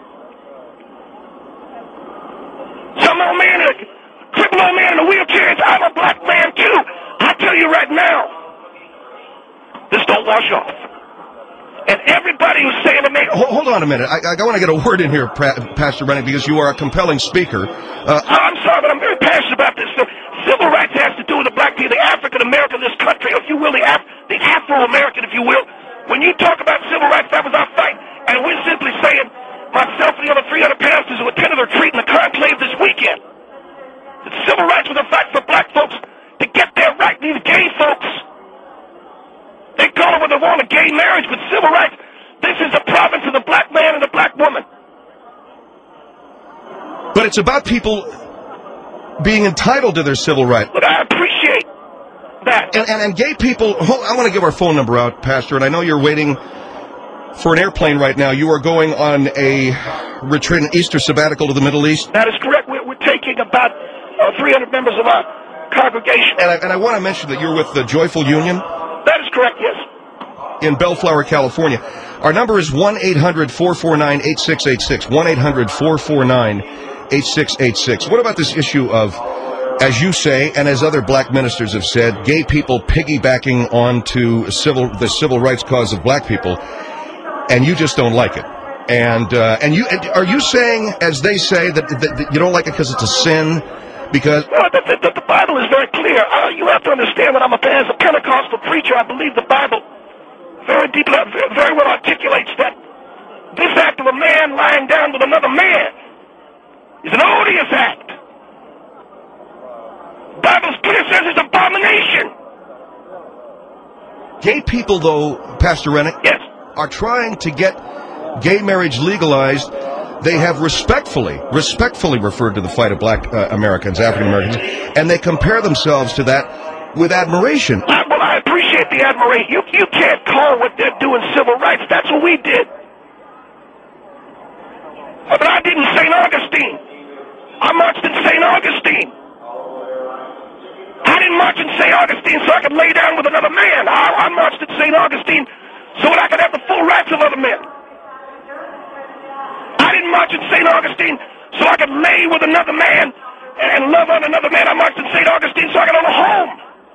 Some old man, a crippled old man in a wheelchair says, I'm a black man too. I tell you right now, this don't wash off. And everybody who's saying to me... Hold on a minute. I want to get a word in here, Pastor Rennick, because you are a compelling speaker. I'm sorry, but I'm very passionate about this. Civil rights has to do with the black people, the African-American of this country, if you will, the Afro-American, if you will. When you talk about civil rights, that was our fight. And we're simply saying, myself and the other 300 pastors who attended a retreat in the conclave this weekend, that civil rights was a fight for black folks to get their right. These gay folks, they call it what they want, a gay marriage, but civil rights, this is the province of the black man and the black woman. But it's about people being entitled to their civil rights. Look, I appreciate that. And gay people, I want to give our phone number out, Pastor, and I know you're waiting for an airplane right now. You are going on a retreat, an Easter sabbatical to the Middle East. That is correct. We're taking about 300 members of our congregation. And I want to mention that you're with the Joyful Union. That is correct, yes. In Bellflower, California. Our number is 1-800-449-8686. 1-800-449-8686. What about this issue of, as you say, and as other black ministers have said, gay people piggybacking onto the civil rights cause of black people, and you just don't like it? And are you saying, as they say, that you don't like it because it's a sin? Because the Bible is very clear. You have to understand that as a Pentecostal preacher, I believe the Bible very deeply, very well articulates that this act of a man lying down with another man is an odious act. The Bible clearly says it's an abomination. Gay people, though, Pastor Rennick, yes, are trying to get gay marriage legalized. They have respectfully referred to the fight of black Americans, African Americans, and they compare themselves to that with admiration. Well, I appreciate the admiration. You can't call what they're doing civil rights. That's what we did. But I did in St. Augustine. I marched in St. Augustine. I didn't march in St. Augustine so I could lay down with another man. I marched in St. Augustine so that I could have the full rights of other men. I didn't march in St. Augustine so I could lay with another man and love on another man. I marched in St. Augustine so I could own a home.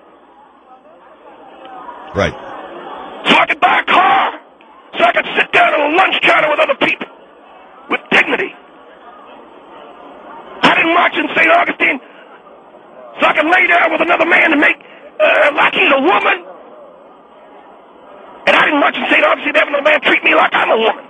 Right. So I could buy a car. So I could sit down at a lunch counter with other people with dignity. I didn't march in St. Augustine so I could lay down with another man and make like he's a woman. And I didn't march in St. Augustine to have another man treat me like I'm a woman.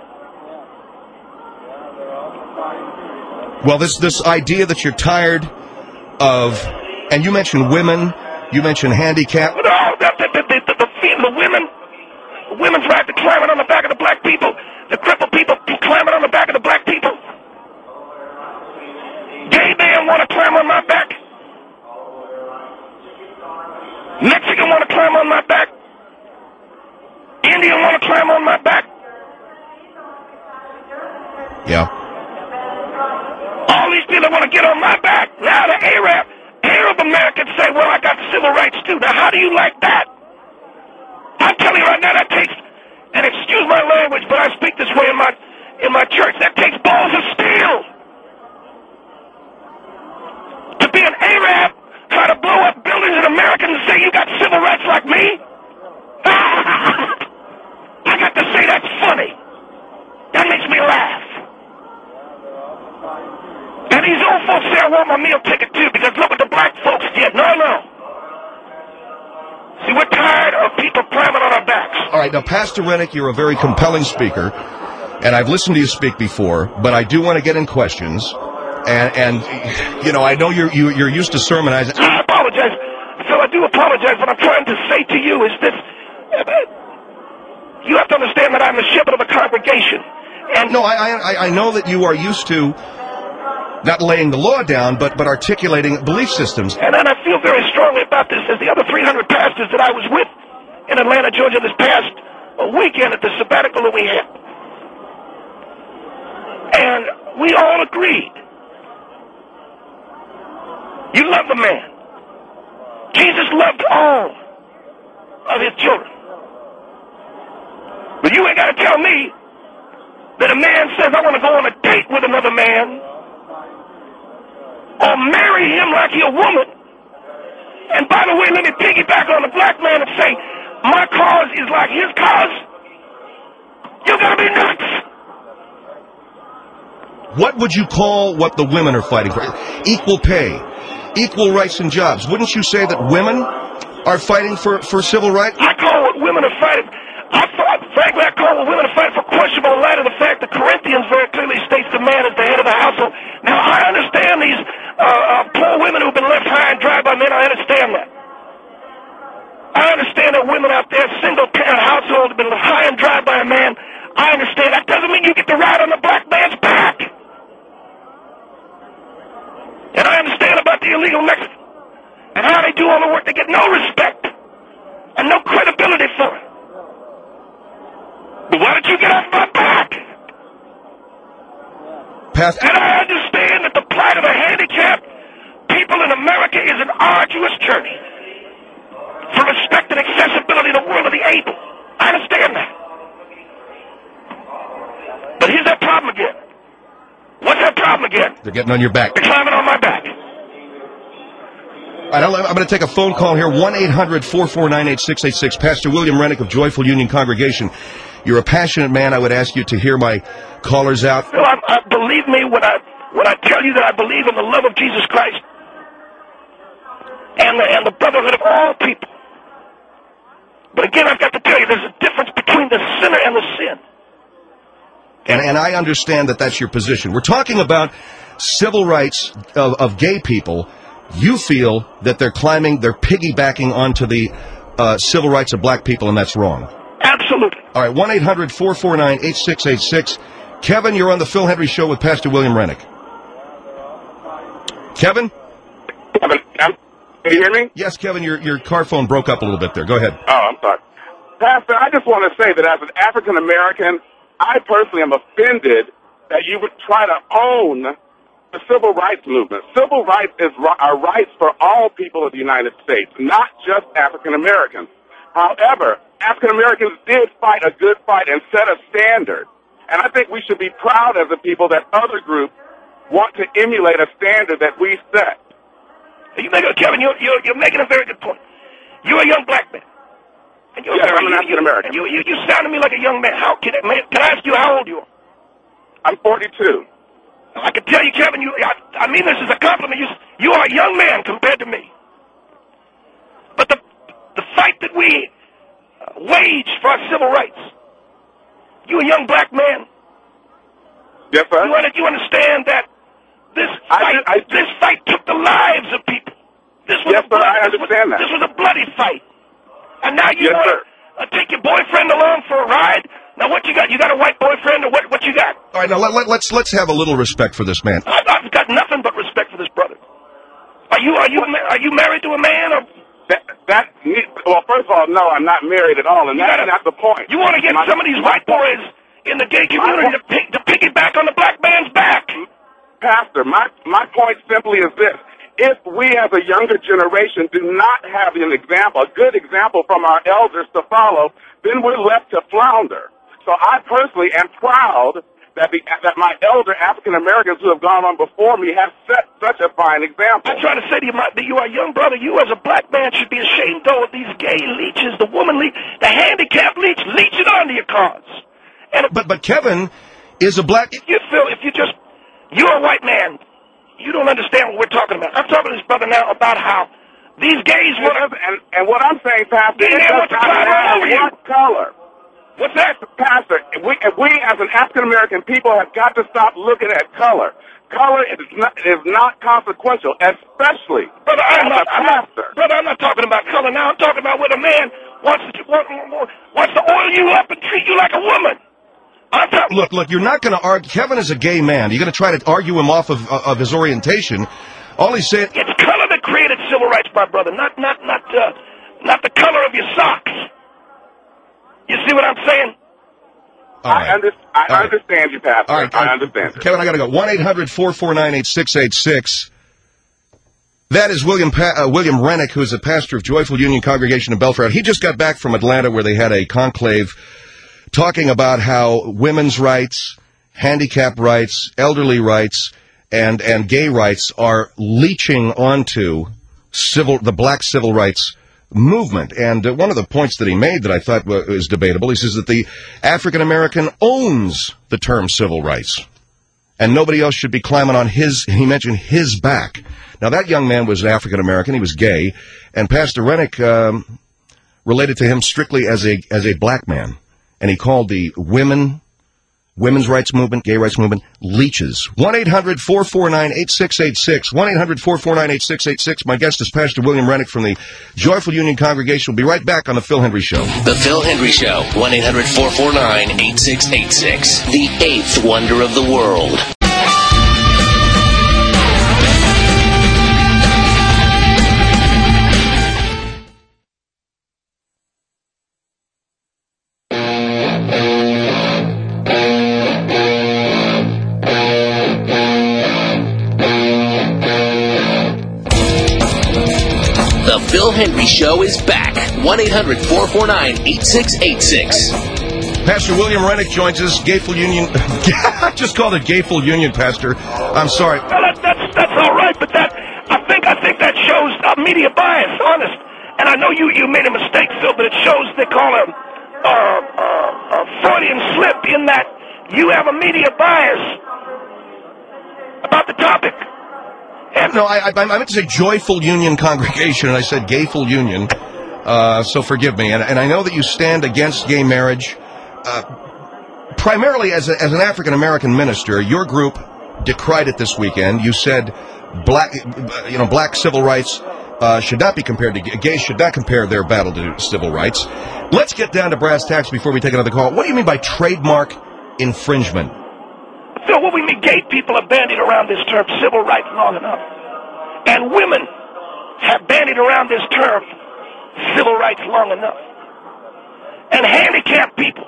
Well, this idea that you're tired of, and you mentioned women, you mentioned handicap. No, the women, the women's right to climbing on the back of the black people, the crippled people climbing on the back of the black people. Gay man want to climb on my back. Mexican want to climb on my back. Indian want to climb on my back. Yeah. All these people want to get on my back. Now the Arab Americans say, well, I got civil rights too. Now how do you like that? I'm telling you right now, that takes, and excuse my language, but I speak this way in my church, that takes balls of steel. To be an Arab, try to blow up buildings in America and say you got civil rights like me? I got to say that's funny. That makes me laugh. And these old folks say I want my meal ticket too, because look what the black folks did. No. See, we're tired of people climbing on our backs. All right, now, Pastor Rennick, you're a very compelling speaker, and I've listened to you speak before, but I do want to get in questions. And you know, I know you're used to sermonizing. I apologize. Phil, I do apologize. What I'm trying to say to you is this. You have to understand that I'm the shepherd of a congregation. And no, I know that you are used to not laying the law down, but articulating belief systems. And I feel very strongly about this as the other 300 pastors that I was with in Atlanta, Georgia this past weekend at the sabbatical that we had. And we all agreed. You love the man. Jesus loved all of his children. But you ain't got to tell me that a man says, I want to go on a date with another man, or marry him like he a woman. And by the way, let me piggyback on the black man and say, my cause is like his cause. You gotta be nuts. What would you call what the women are fighting for? Equal pay, equal rights and jobs. Wouldn't you say that women are fighting for civil rights? I call what women are fighting. Frankly, I call what women are fighting for questionable in light of the fact that Corinthians very clearly states the man is the head of the household. Now, I understand these poor women who've been left high and dry by men. I understand that. I understand that women out there, single-parent households, have been left high and dry by a man. I understand. That doesn't mean you get to ride on the black man's back. And I understand about the illegal Mexicans and how they do all the work. They get no respect and no credibility for it. But why don't you get off my back? And I understand that the plight of the handicapped people in America is an arduous journey for respect and accessibility to the world of the able. I understand that. But here's that problem again. What's that problem again? They're getting on your back. They're climbing on my back. All right, I'm going to take a phone call here, 1-800-449-8686. Pastor William Rennick of Joyful Union Congregation. You're a passionate man. I would ask you to hear my callers out. Well, believe me when I tell you that I believe in the love of Jesus Christ and the brotherhood of all people. But again, I've got to tell you, there's a difference between the sinner and the sin. And I understand that that's your position. We're talking about civil rights of gay people. You feel that they're piggybacking onto the civil rights of black people, and that's wrong. Absolutely. All right, 1-800-449-8686. Kevin, you're on the Phil Hendry Show with Pastor William Rennick. Kevin? Kevin, can you hear me? Yes, Kevin, your car phone broke up a little bit there. Go ahead. Oh, I'm sorry. Pastor, I just want to say that as an African American, I personally am offended that you would try to own the civil rights movement. Civil rights are rights for all people of the United States, not just African Americans. However, African Americans did fight a good fight and set a standard. And I think we should be proud as a people that other groups want to emulate a standard that we set. Kevin, you're making a very good point. You're a young black man. And you're yes, I'm an African American. You sound to me like a young man. Can I ask you how old you are? I'm 42. I can tell you, Kevin, I mean this as a compliment. You are a young man compared to me. But the fight that we waged for our civil rights, you a young black man. Yes, sir. You understand that this fight took the lives of people. Yes, sir, I understand that. This was a bloody fight. And now you want to take your boyfriend along for a ride? Now what you got? You got a white boyfriend, or what you got? All right, now let's have a little respect for this man. I've got nothing but respect for this brother. Are you married to a man, or? Well, first of all, no, I'm not married at all, and that's not the point. You want to get some of these white boys in the gay community to piggyback on the black man's back? Pastor, my point simply is this. If we as a younger generation do not have a good example from our elders to follow, then we're left to flounder. So I personally am proud that my elder African Americans who have gone on before me have set such a fine example. I'm trying to say to you, that you are a young brother. You as a black man should be ashamed, though, of these gay leeches, the woman leech, the handicapped leech, leeching onto your cars. But Kevin is a black. You're a white man. You don't understand what we're talking about. I'm talking to this brother now about how these gays want to... And what I'm saying, Pastor, it does not matter what color. What's that? Pastor, we as an African-American people have got to stop looking at color. Color is not consequential, especially Brother, I'm not talking about color now. I'm talking about when a man wants to oil you up and treat you like a woman. Look, you're not going to argue. Kevin is a gay man. You're going to try to argue him off of his orientation. All he said... It's color that created civil rights, my brother, not the color of your socks. You see what I'm saying? I understand you, Pastor. All right, I understand. Kevin, I got to go. 1-800-449-8686. That is William Rennick, who is a pastor of Joyful Union Congregation in Belfort. He just got back from Atlanta, where they had a conclave talking about how women's rights, handicap rights, elderly rights, and gay rights are leeching onto the black civil rights movement. And one of the points that he made that I thought was debatable, he says that the African American owns the term civil rights, and nobody else should be climbing on he mentioned his back. Now, that young man was African American, he was gay, and Pastor Rennick related to him strictly as a black man, and he called the women's rights movement, gay rights movement, leeches. 1-800-449-8686. 1-800-449-8686. My guest is Pastor William Rennick from the Joyful Union Congregation. We'll be right back on The Phil Hendry Show. The Phil Hendry Show. 1-800-449-8686. The eighth wonder of the world. Phil Hendry Show is back. 1-800-449-8686. Pastor William Rennick joins us. Gayful Union. I just called it Gayful Union, Pastor. I'm sorry. Well, that's all right, but I think that shows media bias, honest. And I know you made a mistake, Phil, but it shows they call a Freudian slip in that you have a media bias about the topic. No, I meant to say Joyful Union Congregation, and I said Gayful Union, so forgive me. And I know that you stand against gay marriage, primarily as an African-American minister. Your group decried it this weekend. You said black civil rights should not be compared to gays, should not compare their battle to civil rights. Let's get down to brass tacks before we take another call. What do you mean by trademark infringement? Phil, what we mean, gay people have bandied around this term civil rights long enough. And women have bandied around this term civil rights long enough. And handicapped people.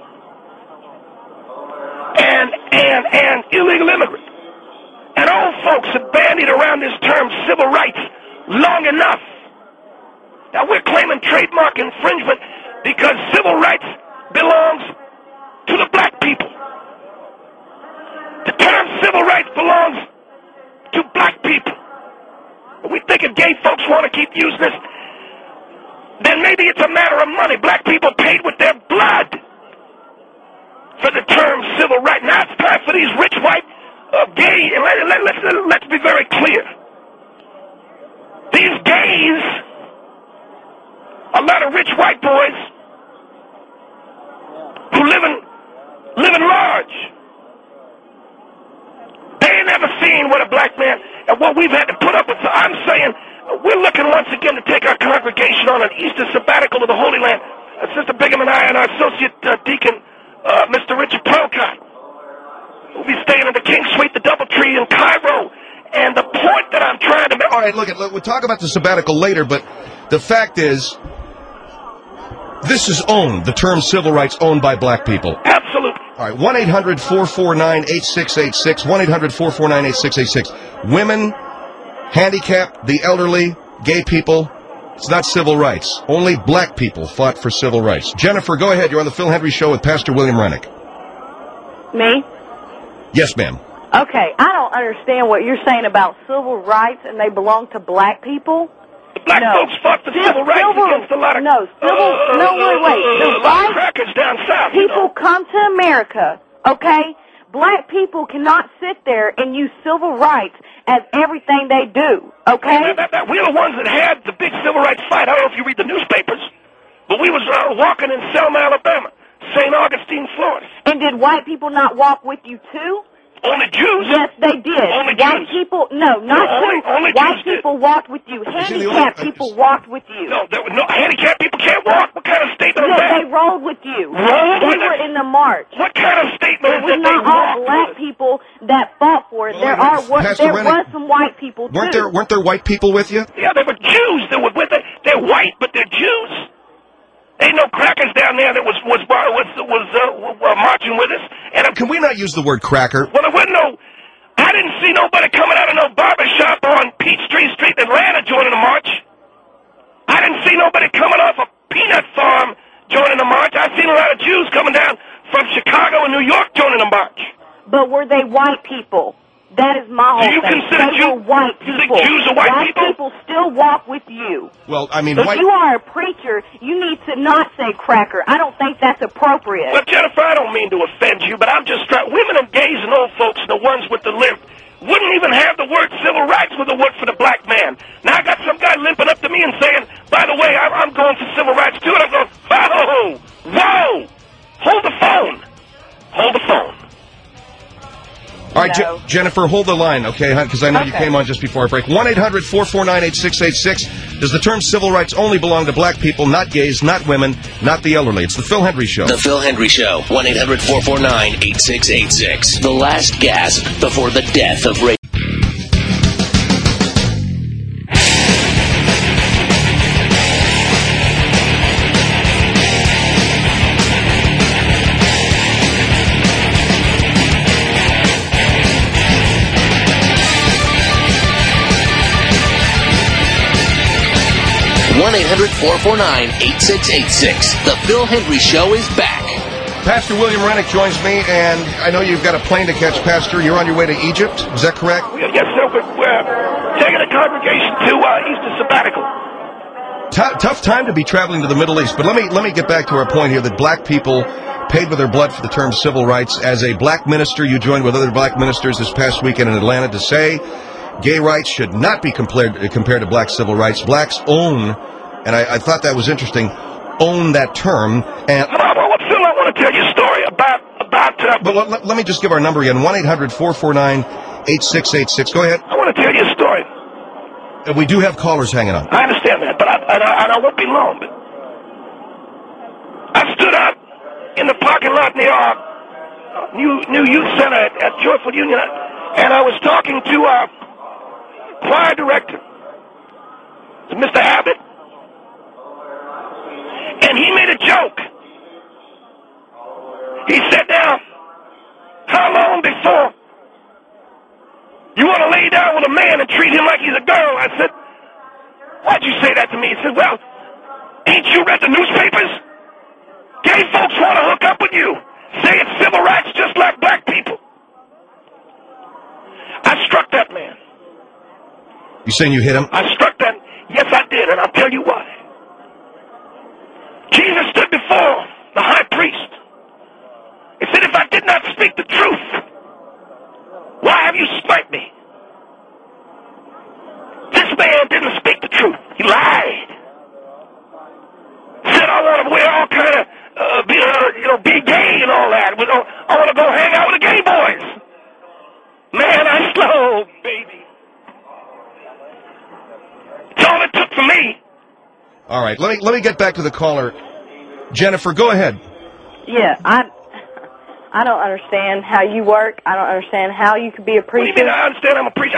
And illegal immigrants. And old folks have bandied around this term civil rights long enough. Now we're claiming trademark infringement because civil rights belongs to the black people. The term civil rights belongs to black people. We think if gay folks keep using this, then maybe it's a matter of money. Black people paid with their blood for the term civil rights. Now it's time for these rich white gays. Let's be very clear. These gays, a lot of rich white boys who living large. They ain't never seen what a black man and what we've had to put up with. So I'm saying we're looking once again to take our congregation on an Easter sabbatical to the Holy Land. Sister Bingham and I and our associate deacon, Mr. Richard Polcott, we'll be staying in the King Suite, the Doubletree in Cairo. And the point that I'm trying to make... All right, look, we'll talk about the sabbatical later, but the fact is, this is owned, the term civil rights owned by black people. Absolutely. All right, 1-800-449-8686, 1-800-449-8686. Women, handicapped, the elderly, gay people, it's not civil rights. Only black people fought for civil rights. Jennifer, go ahead. You're on the Phil Hendrie Show with Pastor William Rennick. Me? Yes, ma'am. Okay, I don't understand what you're saying about civil rights and they belong to black people. Black folks fought for civil rights against a lot of... wait. The white crackers down south. People come to America, okay? Black people cannot sit there and use civil rights as everything they do, okay? We're the ones that had the big civil rights fight. I don't know if you read the newspapers, but we was walking in Selma, Alabama, St. Augustine, Florida. And did white people not walk with you, too? Only Jews? Yes, they did. Only white Jews? people, no, not only white Jews people walked with you. Handicapped people walked with you. No, handicapped people can't walk. What kind of statement is that? They rolled with you. Rolled they with were us? in the march. What kind of statement is It was that they not all walked black with us? people that fought for it. There Pastor Rennick, was some white people, too. Weren't there white people with you? Yeah, they were Jews that were with it. They're white, but they're Jews. Ain't no crackers down there that was marching with us. And Can we not use the word cracker? well, there wasn't no. I didn't see nobody coming out of no barber shop on Peachtree Street in Atlanta joining the march. I didn't see nobody coming off a peanut farm joining the march. I seen a lot of Jews coming down from Chicago and New York joining the march. But were they white people? That is my whole Do you thing. consider They were white you think people. Jews are white people? people still walk with you. Well, I mean, If white... you are a preacher, you need to not say cracker. I don't think that's appropriate. Well, Jennifer, I don't mean to offend you, but I'm just trying. Women and gays and old folks and the ones with the limp wouldn't even have the word civil rights with the word for the black man. Now I got some guy limping up to me and saying, by the way, I'm going for civil rights too. And I'm going, whoa, hold the phone. Hold the phone. All right, Jennifer, hold the line, okay, because I know you came on just before our break. 1-800-449-8686. Does the term civil rights only belong to black people, not gays, not women, not the elderly? It's the Phil Hendrie Show. The Phil Hendrie Show. 1-800-449-8686. The last gasp before the death of radio. 1-800-449-8686. The Phil Hendrie Show is back. Pastor William Rennick joins me, and I know you've got a plane to catch, Pastor. You're on your way to Egypt. Is that correct? Yes, sir. We're taking a congregation to Easter sabbatical. Tough time to be traveling to the Middle East, but let me get back to our point here that black people paid with their blood for the term civil rights. As a black minister, you joined with other black ministers this past weekend in Atlanta to say gay rights should not be compared to black civil rights. Blacks own, and I thought that was interesting, own that term. And Phil, I want to tell you a story about. But let me just give our number again: 1-800-449-8686. Go ahead. I want to tell you a story. We do have callers hanging on. I understand that, but I won't be long. But I stood out in the parking lot near our new youth center at Joyful Union, and I was talking to our choir director, Mr. Abbott, and he made a joke. He said, "Now, how long before you want to lay down with a man and treat him like he's a girl?" I said, "Why'd you say that to me?" He said, "Well, ain't you read the newspapers? Gay folks want to hook up with you. Say it's civil rights just like black people." I struck that man. You saying you hit him? I struck that. Yes, I did, and I'll tell you why. Jesus stood before the high priest. He said, if I did not speak the truth, why have you smite me? This man didn't speak the truth. He lied. Said, I want to wear all kind of, be gay and all that. I want to go hang out with the gay boys. Man, I'm slow, baby. It's all it took for me. All right, let me get back to the caller. Jennifer, go ahead. Yeah, I don't understand how you work. I don't understand how you could be a preacher. What do you mean I understand I'm a preacher?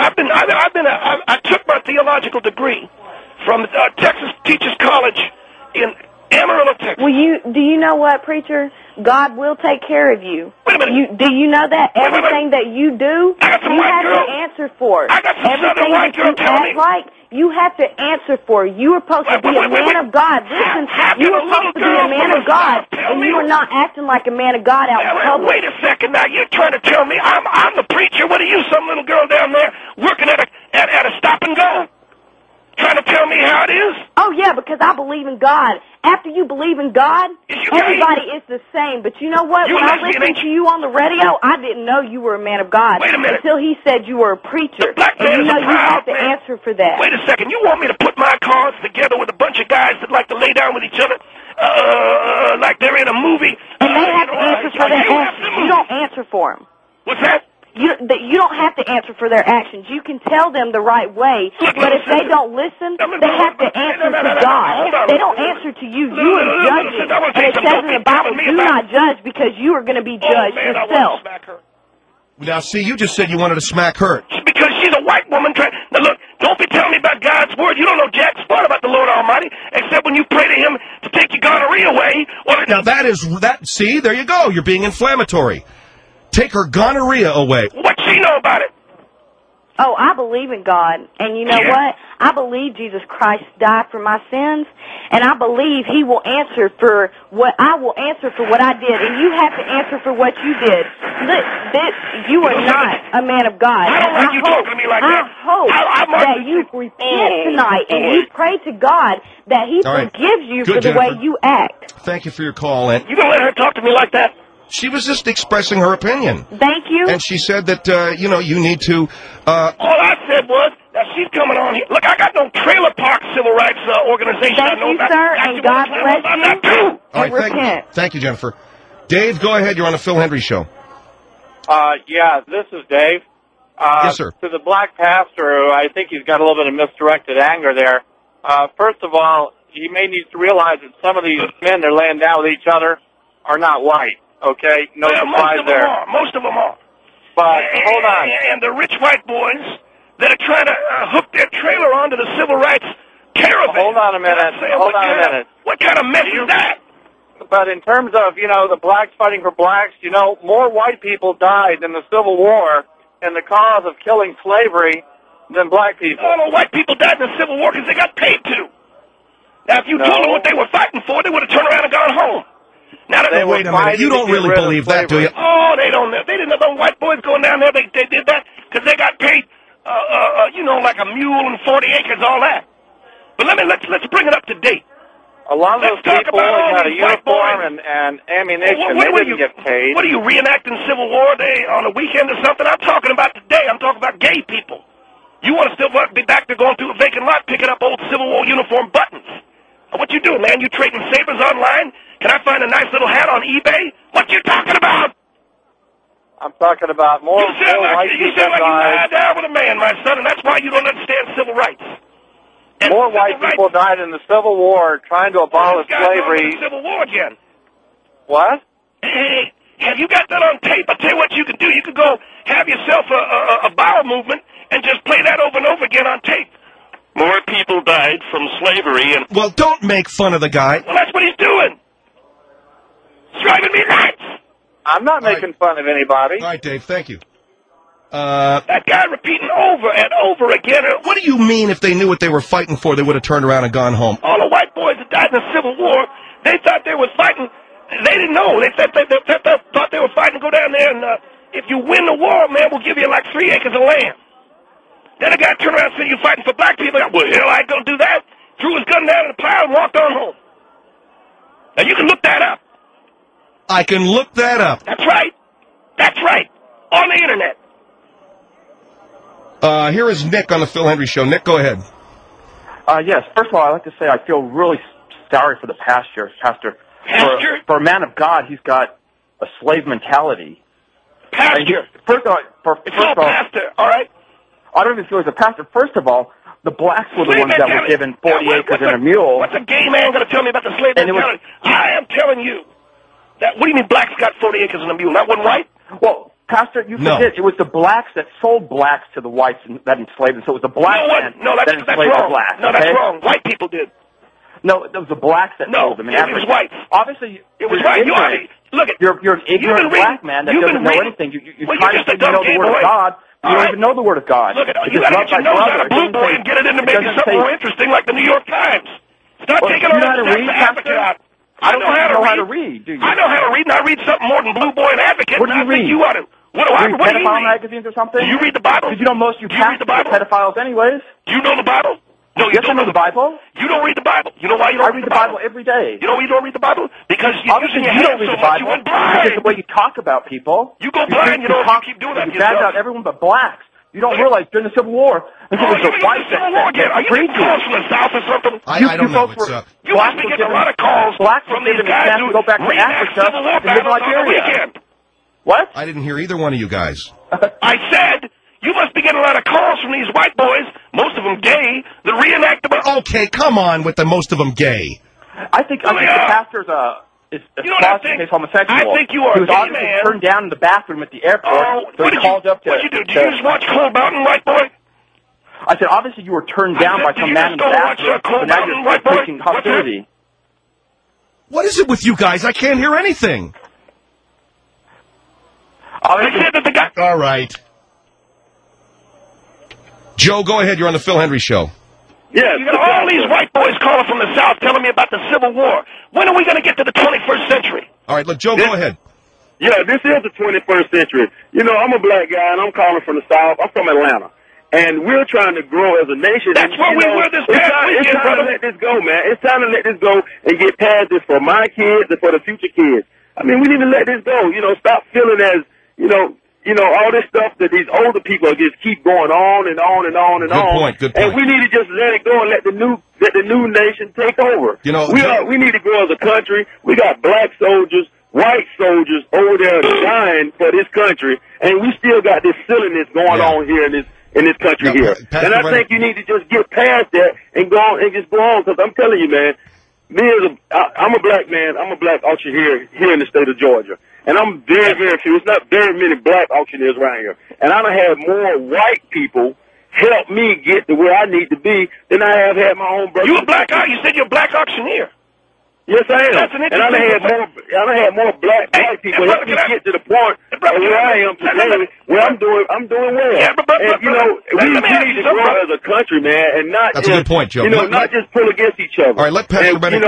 I took my theological degree from Texas Teachers College in Amarillo, Texas. Well, do you know what, preacher? God will take care of you. Wait a minute. Do you know that everything that you do, I got some you white have girl. to answer for it. I got some southern white girl telling me. Like, you have to answer for it. You are supposed to be a man of God. Listen, you are supposed to be a man of God, and you are not acting like a man of God out in public. Wait a second now. You're trying to tell me I'm the preacher? What are you, some little girl down there working at a stop and go? Trying to tell me how it is? Oh, yeah, because I believe in God. After you believe in God, everybody is the same. But you know what? When I listened to you on the radio, I didn't know you were a man of God. Wait a minute. Until he said you were a preacher. And you know you have to answer for that. Wait a second. You want me to put my cards together with a bunch of guys that like to lay down with each other like they're in a movie? And they have to answer for their actions. You don't answer for them. What's that? You don't have to answer for their actions. You can tell them the right way, but if they don't listen, they have to answer to God. They don't answer to you. You are judging. And it says in the Bible, do not judge because you are going to be judged yourself. Now, see, you just said you wanted to smack her. Because she's a white woman. Now, look, don't be telling me about God's word. You don't know jack squat about the Lord Almighty, except when you pray to Him to take your gonorrhea away. Now, see, there you go. You're being inflammatory. Take her gonorrhea away. What she know about it? Oh, I believe in God. And you know what? I believe Jesus Christ died for my sins. And I believe He will answer for what I will answer for what I did. And you have to answer for what you did. You are not a man of God. I don't like you talking to me like that. I hope that you repent tonight and you pray to God that He forgives you for the way you act. Thank you for your call. And you gonna let her talk to me like that? She was just expressing her opinion. Thank you. And she said that, you need to... All I said was, that she's coming on here. Look, I got no trailer park civil rights organization. Thank you, sir, and God bless you. All right, thank you, Jennifer. Dave, go ahead. You're on the Phil Hendry Show. Yeah, this is Dave. Yes, sir. To the black pastor, I think he's got a little bit of misdirected anger there. First of all, he may need to realize that some of these men that are laying down with each other are not white. Okay, no surprise there. Most of them are. But hold on. And the rich white boys that are trying to hook their trailer onto the civil rights caravan. Hold on a minute. What kind of mess is that? But in terms of, the blacks fighting for blacks, more white people died in the Civil War in the cause of killing slavery than black people. All the white people died in the Civil War because they got paid to. Now, if you told them what they were fighting for, they would have turned around and gone home. Now, wait a minute. You don't really believe that, do you? Oh, they don't. They didn't know those white boys going down there. They did that because they got paid, like a mule and 40 acres, all that. But let's bring it up to date. A lot of those people had a uniform and ammunition. They didn't get paid. What are you, reenacting Civil War Day on a weekend or something? I'm talking about today. I'm talking about gay people. You want to still be back there going through a vacant lot picking up old Civil War uniform buttons. What you doing, man? You trading sabers online? Can I find a nice little hat on eBay? What you talking about? I'm talking about more white people you sound like you lied down with a man, my son, and that's why you don't understand civil rights. And more white people died in the Civil War trying to abolish slavery. Civil War again. What? Hey, have you got that on tape? I'll tell you what you can do. You can go have yourself a bowel movement and just play that over and over again on tape. More people died from slavery and... Well, don't make fun of the guy. Well, that's what he's doing. He's driving me nuts. I'm not making fun of anybody. All right, Dave, thank you. That guy repeating over and over again. What do you mean if they knew what they were fighting for, they would have turned around and gone home? All the white boys that died in the Civil War, they thought they were fighting. They didn't know. They thought they were fighting to go down there and if you win the war, man, we'll give you like 3 acres of land. Then a guy turned around and said, "You fighting for black people?" Well, hell, I ain't gonna do that. Threw his gun down in the plow and walked on home. Now you can look that up. I can look that up. That's right. That's right. On the internet. Here is Nick on the Phil Hendry Show. Nick, go ahead. Yes. First of all, I'd like to say I feel really sorry for the pastor. Pastor? For a man of God, he's got a slave mentality. Pastor. First of all, pastor, all right? I don't even feel he's a pastor. First of all, the blacks were the ones that were given 40 acres and a mule. What's a gay man going to tell me about the slave mentality? I am telling you. What do you mean blacks got 40 acres and a mule? That wasn't right? Well, Pastor, you forget it was the blacks that sold blacks to the whites that enslaved them. So it was the black man that enslaved the blacks. No, that's wrong. White people did. No, it was the blacks that sold them. No, it was whites. Obviously, it was white. You're an ignorant black man that doesn't know anything. You try to know the Word of God. You don't even know the Word of God. Look, you got to get your nose out of Blue Boy and get it into making something more interesting like the New York Times. Stop taking all that stuff to Advocate out. I don't know how to read. Do you? I know how to read, and I read something more than Blue Boy and Advocate. What do you read? You ought to. What do you read? Pedophile magazines or something? Do you read the Bible? Because you know most of you pastors are pedophiles anyways. Do you know the Bible? No, yes, I know the Bible. You don't read the Bible. You know why you don't read the Bible? I read the Bible every day. You know why you don't read the Bible? Because you're using your hands so much, you went blind. Because the way you talk about people. You go blind, you don't keep doing that You bad about everyone but blacks. You don't realize during the Civil War, it was the whites that freed you. Are you from the South or something? I don't know. You must be getting a lot of calls from these guys who go back to Africa and live in Liberia. What? I didn't hear either one of you guys. I said, you must be getting a lot of calls from these white boys, most of them gay, the reenactable. Okay, come on with the most of them gay. I think the pastor's is homosexual. I think you are he was a gay obviously man. turned down in the bathroom at the airport. So he called up to. What did you do? Did you just watch Coal Mountain, white boy? I said, obviously you were turned down by some man in the bathroom. So now you're preaching hostility. What is it with you guys? I can't hear anything. I said that the guy. All right. Joe, go ahead. You're on the Phil Hendry Show. Yeah, you got all these white boys calling from the South telling me about the Civil War. When are we going to get to the 21st century? All right, look, Joe, go ahead. Yeah, this is the 21st century. You know, I'm a black guy, and I'm calling from the South. I'm from Atlanta. And we're trying to grow as a nation. That's where we were this past weekend, It's time to let this go, man. It's time to let this go and get past this for my kids and for the future kids. I mean, we need to let this go. You know, stop feeling as, you know, all this stuff that these older people just keep going on and on and on and on. Good point. And we need to just let it go and let the new nation take over. You know, we need to grow as a country. We got black soldiers, white soldiers over there dying for this country, and we still got this silliness going on here in this country here. And I think you need to just get past that and go on and just go on, because I'm telling you, man, I'm a black man. I'm a black auctioneer here in the state of Georgia. And I'm very, very few. It's not very many black auctioneers around here. And I done had more white people help me get to where I need to be than I have had my own brother. You a black You said you're a black auctioneer. Yes, I am. That's an and I done had more black white people help me get to the point of where I am today, where I'm doing well. Yeah, and, you know, we need to grow as a country, man, and not That's a good point, Joe. You know, not just pull against each other. All right, let Pastor Rennick,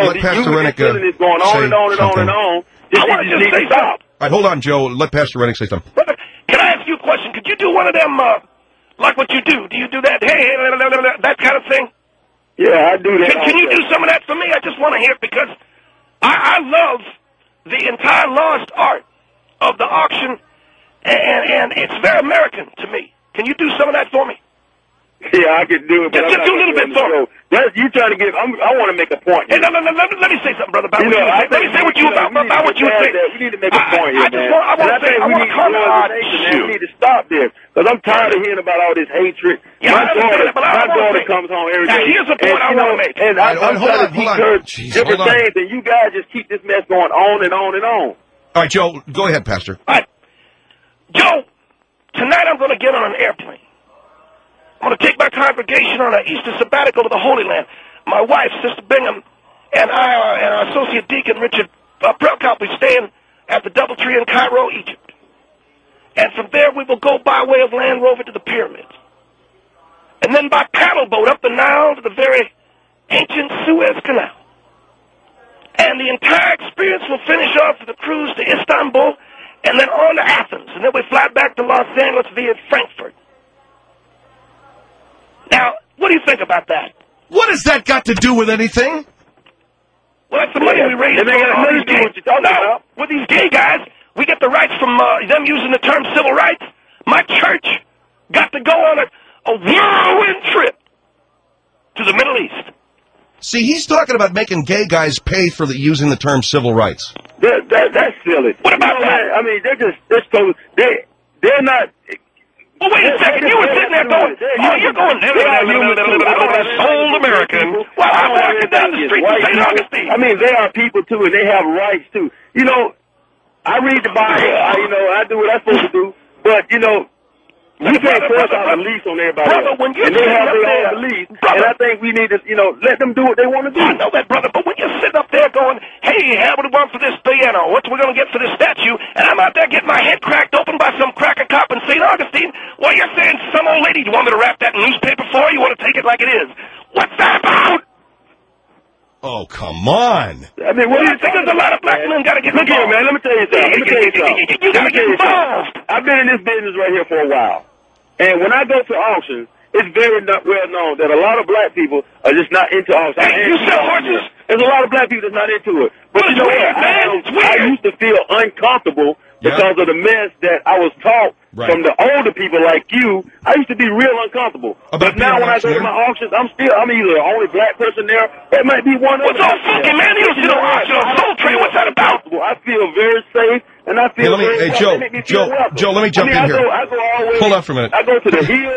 is going on and on and on and on. I want to just say something. All right, hold on, Joe. Let Pastor Rennick say something. Brother, can I ask you a question? Could you do one of them, like what you do? Do you do that, hey, that kind of thing? Yeah, I do that. Can you do some of that for me? I just want to hear it because I love the entire lost art of the auction, and it's very American to me. Can you do some of that for me? Yeah, I can do it. But just do a little bit for me. You trying to get? I want to make a point. Hey, let me say something, brother. About let me say what you about what you say. We need to make a point here, man. I want to come on. We need to stop this because I'm tired of hearing about all this hatred. Yeah, my daughter comes home every day. Now, here's a point I want to make. And I'm trying to encourage different things, and you guys just keep this mess going on and on and on. All right, Joe, go ahead, Pastor. All right, Joe. Tonight I'm going to get on an airplane. I'm going to take my congregation on an Easter sabbatical to the Holy Land. My wife, Sister Bingham, and I, and our associate deacon, Richard Prelkop, we're staying at the Doubletree in Cairo, Egypt. And from there, we will go by way of Land Rover to the pyramids. And then by paddle boat up the Nile to the very ancient Suez Canal. And the entire experience will finish off with a cruise to Istanbul and then on to Athens. And then we fly back to Los Angeles via Frankfurt. do you think about that? What has that got to do with anything? Well, that's the money we raise. It ain't got nothing to do with what you're talking about. With these gay guys, we get the rights from them using the term civil rights. My church got to go on a whirlwind trip to the Middle East. See, he's talking about making gay guys pay for using the term civil rights. That's silly. What about that? I mean, they're not. Well, wait a second. You were sitting there going, you're going, soul American. Well, I'm walking down the street to St. Augustine. I mean, they are people, too, and they have rights, too. You know, I read the Bible. I do what I'm supposed to do. But, you know, we can't force our beliefs on everybody else. And they have their own beliefs. And I think we need to, let them do what they want to do. I know that, brother. But when you're sitting up there going, hey, how would we want for this piano? What we're going to get for this statue? And I'm out there getting my head cracked open by some cracker cop in St. Augustine. Well, you're saying some old lady, do you want me to wrap that in newspaper for you? You want to take it like it is? What's that about? Oh, come on. I mean, what do you think? There's a lot of black men got to get involved. Look here, man. Let me tell you something. You got to get involved. I've been in this business right here for a while. And when I go to auctions, it's very well known that a lot of black people are just not into auctions. Hey, you sell horses? There's a lot of black people that's not into it. But you know what? I used to feel uncomfortable because of the mess that I was taught from the older people like you. I used to be real uncomfortable. But now when I go to my auctions, I'm either the only black person there. It might be one other. What's all funky, man? You don't sit on auction on Soul Train. What's that about? I feel very safe. And I feel Joe, let me jump in here. I go all the way. Hold on for a minute. I go to the hill.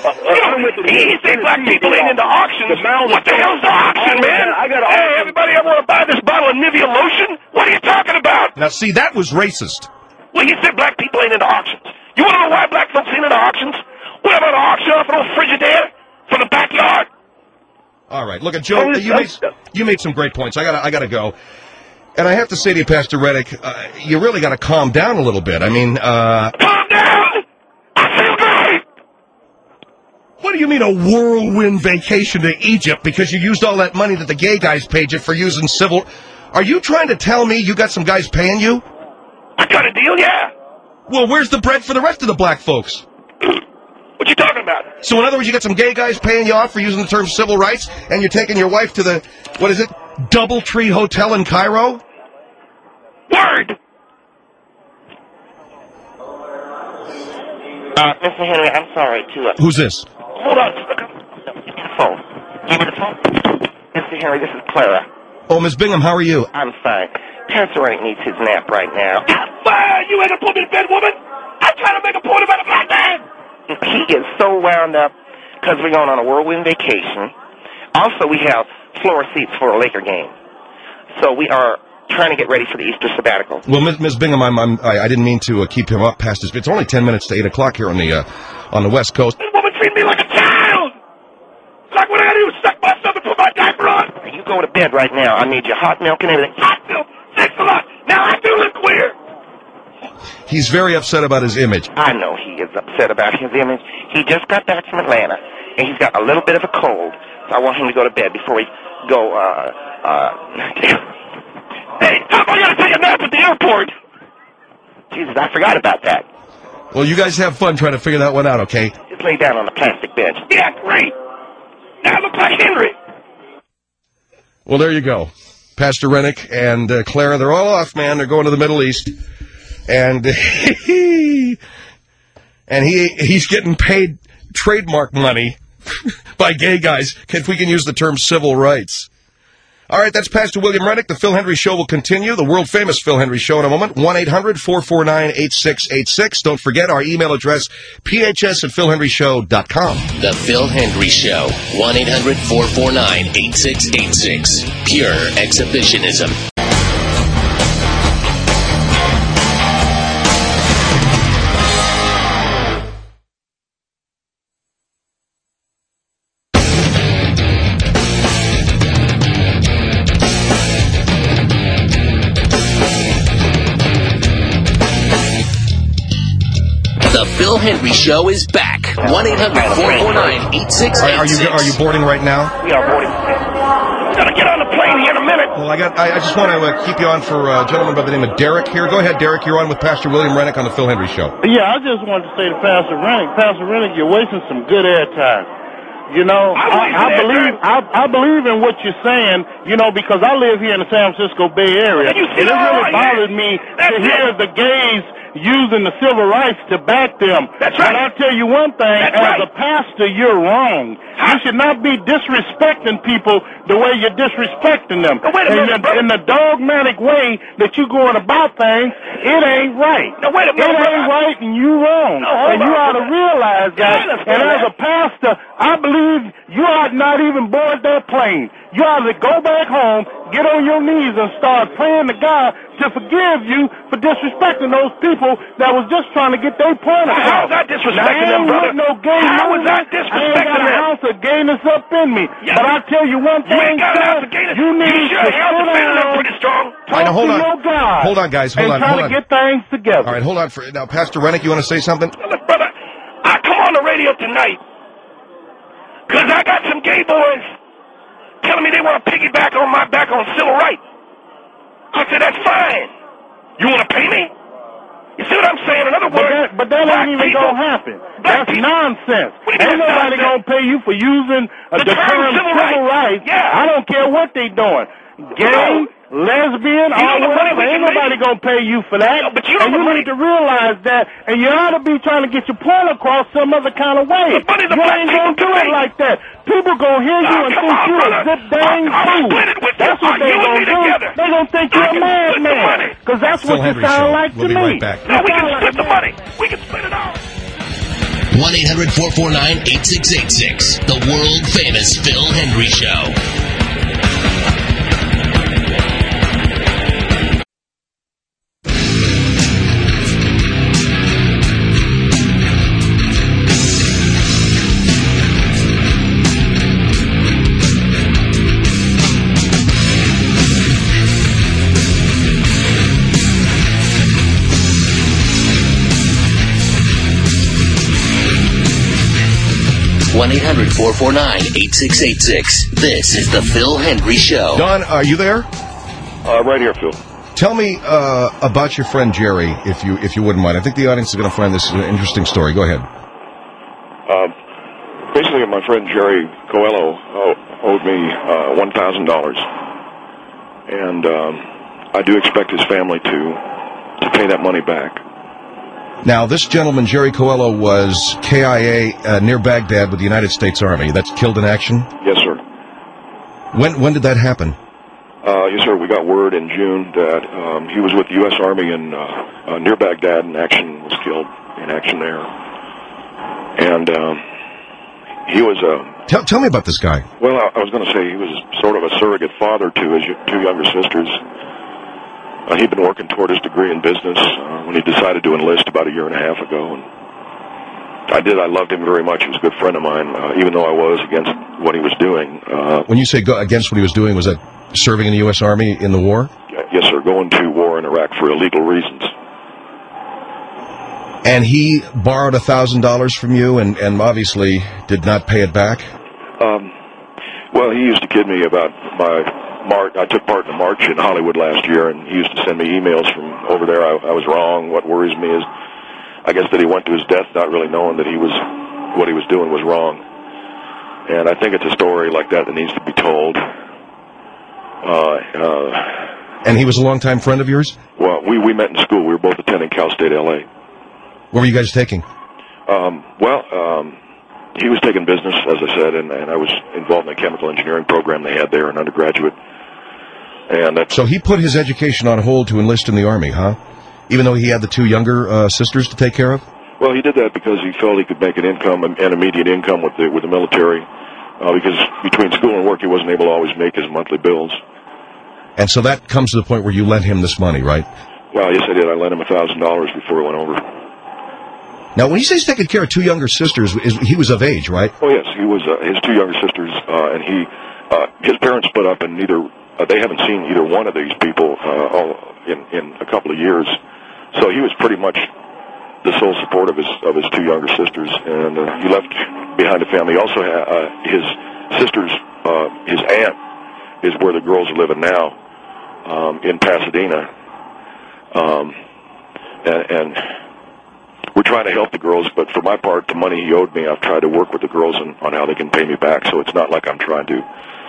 He say black people ain't into auctions. What the hell's the auction, man? Hey, everybody ever want to buy this bottle of Nivea lotion? What are you talking about? Now, see, that was racist. Well, he said black people ain't into auctions. You want to know why black folks ain't into auctions? What about an auction off an old Frigidaire from the backyard? All right, look at Joe. You made some great points. I gotta go. And I have to say to you, Pastor Reddick, you really got to calm down a little bit. I mean, calm down! I feel great! What do you mean a whirlwind vacation to Egypt because you used all that money that the gay guys paid you for using civil? Are you trying to tell me you got some guys paying you? I got a deal, yeah. Well, where's the bread for the rest of the black folks? What you talking about? So in other words, you got some gay guys paying you off for using the term civil rights, and you're taking your wife to the, what is it, Doubletree Hotel in Cairo? Word! Mr. Henry, I'm sorry to... Who's this? Hold on. Phone. Give me the phone. Mr. Henry, this is Clara. Oh, Miss Bingham, how are you? I'm fine. Pastor Rennick needs his nap right now. Fine! You ain't gonna put me to bed, woman! I'm trying to make a point about a black man! He is so wound up because we're going on a whirlwind vacation. Also, we have floor seats for a Laker game. So we are trying to get ready for the Easter sabbatical. Well, Ms. Bingham, I didn't mean to keep him up past his... It's only 10 minutes to 8 o'clock here on the West Coast. This woman treated me like a child! Like what I gotta do is suck myself and put my diaper on! You go to bed right now. I need your hot milk and everything. Hot milk? Thanks a lot! Now I do look queer! He's very upset about his image. I know he is upset about his image. He just got back from Atlanta, and he's got a little bit of a cold. So I want him to go to bed before we go, Hey, how about you gotta take a nap at the airport? Jesus, I forgot about that. Well, you guys have fun trying to figure that one out, okay? Just lay down on the plastic bench. Yeah, great! Now I look like Henry! Well, there you go. Pastor Rennick and Clara, they're all off, man. They're going to the Middle East. And he's getting paid trademark money by gay guys if we can use the term civil rights. All right, that's Pastor William Rennick. The Phil Hendry Show will continue. The world-famous Phil Hendry Show in a moment. 1-800-449-8686. Don't forget our email address, phs@philhenryshow.com. The Phil Hendry Show. 1-800-449-8686. Pure exhibitionism. The Phil Hendry Show is back. 1-800-449-8686. Are you boarding right now? We are boarding. Gotta get on the plane here in a minute. Well, I just want to keep you on for a gentleman by the name of Derek here. Go ahead, Derek. You're on with Pastor William Rennick on the Phil Hendry Show. Yeah, I just wanted to say to Pastor Rennick, you're wasting some good air time. You know, I believe in what you're saying, you know, because I live here in the San Francisco Bay Area. And it really bothered me to hear the gays using the civil rights to back them. That's right. But I'll tell you one thing, as a pastor, you're wrong. You should not be disrespecting people the way you're disrespecting them. Now, wait a minute, in the dogmatic way that you're going about things, it ain't right. Now, wait a minute, it ain't right and you wrong. And you ought to realize that. And as a pastor, I believe you ought not even board that plane. You ought to go back home, get on your knees, and start praying to God to forgive you for disrespecting those people that was just trying to get their point across. How's that disrespecting them, brother? No gay How was that I ain't disrespecting got a them? ounce of gayness up in me. Yeah. But I tell you one You thing, ain't got an sir, ounce of gayness. you need You sure to held the sit feeling down, pretty strong. All right, now, hold talk on. to your God, Hold on, guys. Hold and on. try Hold to on. get things together. All right, hold on. Now, Pastor Rennick, you want to say something? Look, brother, I come on the radio tonight because I got some gay boys telling me they want to piggyback on my back on civil rights. I said, that's fine. You want to pay me? You see what I'm saying? In other words, but that ain't even going to happen. That's nonsense. Ain't nobody going to pay you for using the term civil rights. Yeah. I don't care what they doing. Gay, lesbian, or whatever. Ain't nobody going to pay you for that. But you and you need to realize that. And you ought to be trying to get your point across some other kind of way. The money the you black ain't going to people do it pay. like that. People going to hear you and think you a zip dang fool. That's what they going to do. They going to think you're a madman. Because that's Phil what you Henry sound Show. like We'll to be me. right back. No, we can split the money. We can split it all. 1-800-449-8686. The world famous Phil Henry Show. One 1-800-449-8686. This is the Phil Henry Show. Don, are you there? Right here, Phil. Tell me about your friend Jerry, if you wouldn't mind. I think the audience is going to find this an interesting story. Go ahead. Basically, my friend Jerry Coelho owed me $1,000, and I do expect his family to pay that money back. Now, this gentleman, Jerry Coelho, was KIA near Baghdad with the United States Army. That's killed in action? Yes, sir. When did that happen? Yes, sir. We got word in June that he was with the U.S. Army in near Baghdad, and was killed in action there. And he was Tell me about this guy. Well, I was going to say he was sort of a surrogate father to his two younger sisters. He'd been working toward his degree in business when he decided to enlist about a year and a half ago. And I loved him very much. He was a good friend of mine, even though I was against what he was doing. When you say against what he was doing, was that serving in the U.S. Army in the war? Yes, sir. Going to war in Iraq for illegal reasons. And he borrowed $1,000 from you and obviously did not pay it back? Well, he used to kid me about my march. I took part in a march in Hollywood last year, and he used to send me emails from over there. I was wrong. What worries me is, I guess, that he went to his death not really knowing that what he was doing was wrong. And I think it's a story like that needs to be told. And he was a longtime friend of yours? Well, we met in school. We were both attending Cal State L.A. What were you guys taking? He was taking business, as I said, and I was involved in a chemical engineering program they had there, an undergraduate. So he put his education on hold to enlist in the Army, huh? Even though he had the two younger sisters to take care of? Well, he did that because he felt he could make an income, an immediate income with the military, because between school and work he wasn't able to always make his monthly bills. And so that comes to the point where you lent him this money, right? Well, yes, I did. I lent him $1,000 before he went over. Now, when he says taking care of two younger sisters, he was of age, right? Oh, yes. He was his two younger sisters, and his parents split up, and they haven't seen either one of these people in a couple of years. So he was pretty much the sole support of his two younger sisters, and he left behind a family. He also had his sister's his aunt is where the girls are living now, in Pasadena, and we're trying to help the girls, but for my part, the money he owed me, I've tried to work with the girls on how they can pay me back, so it's not like I'm trying to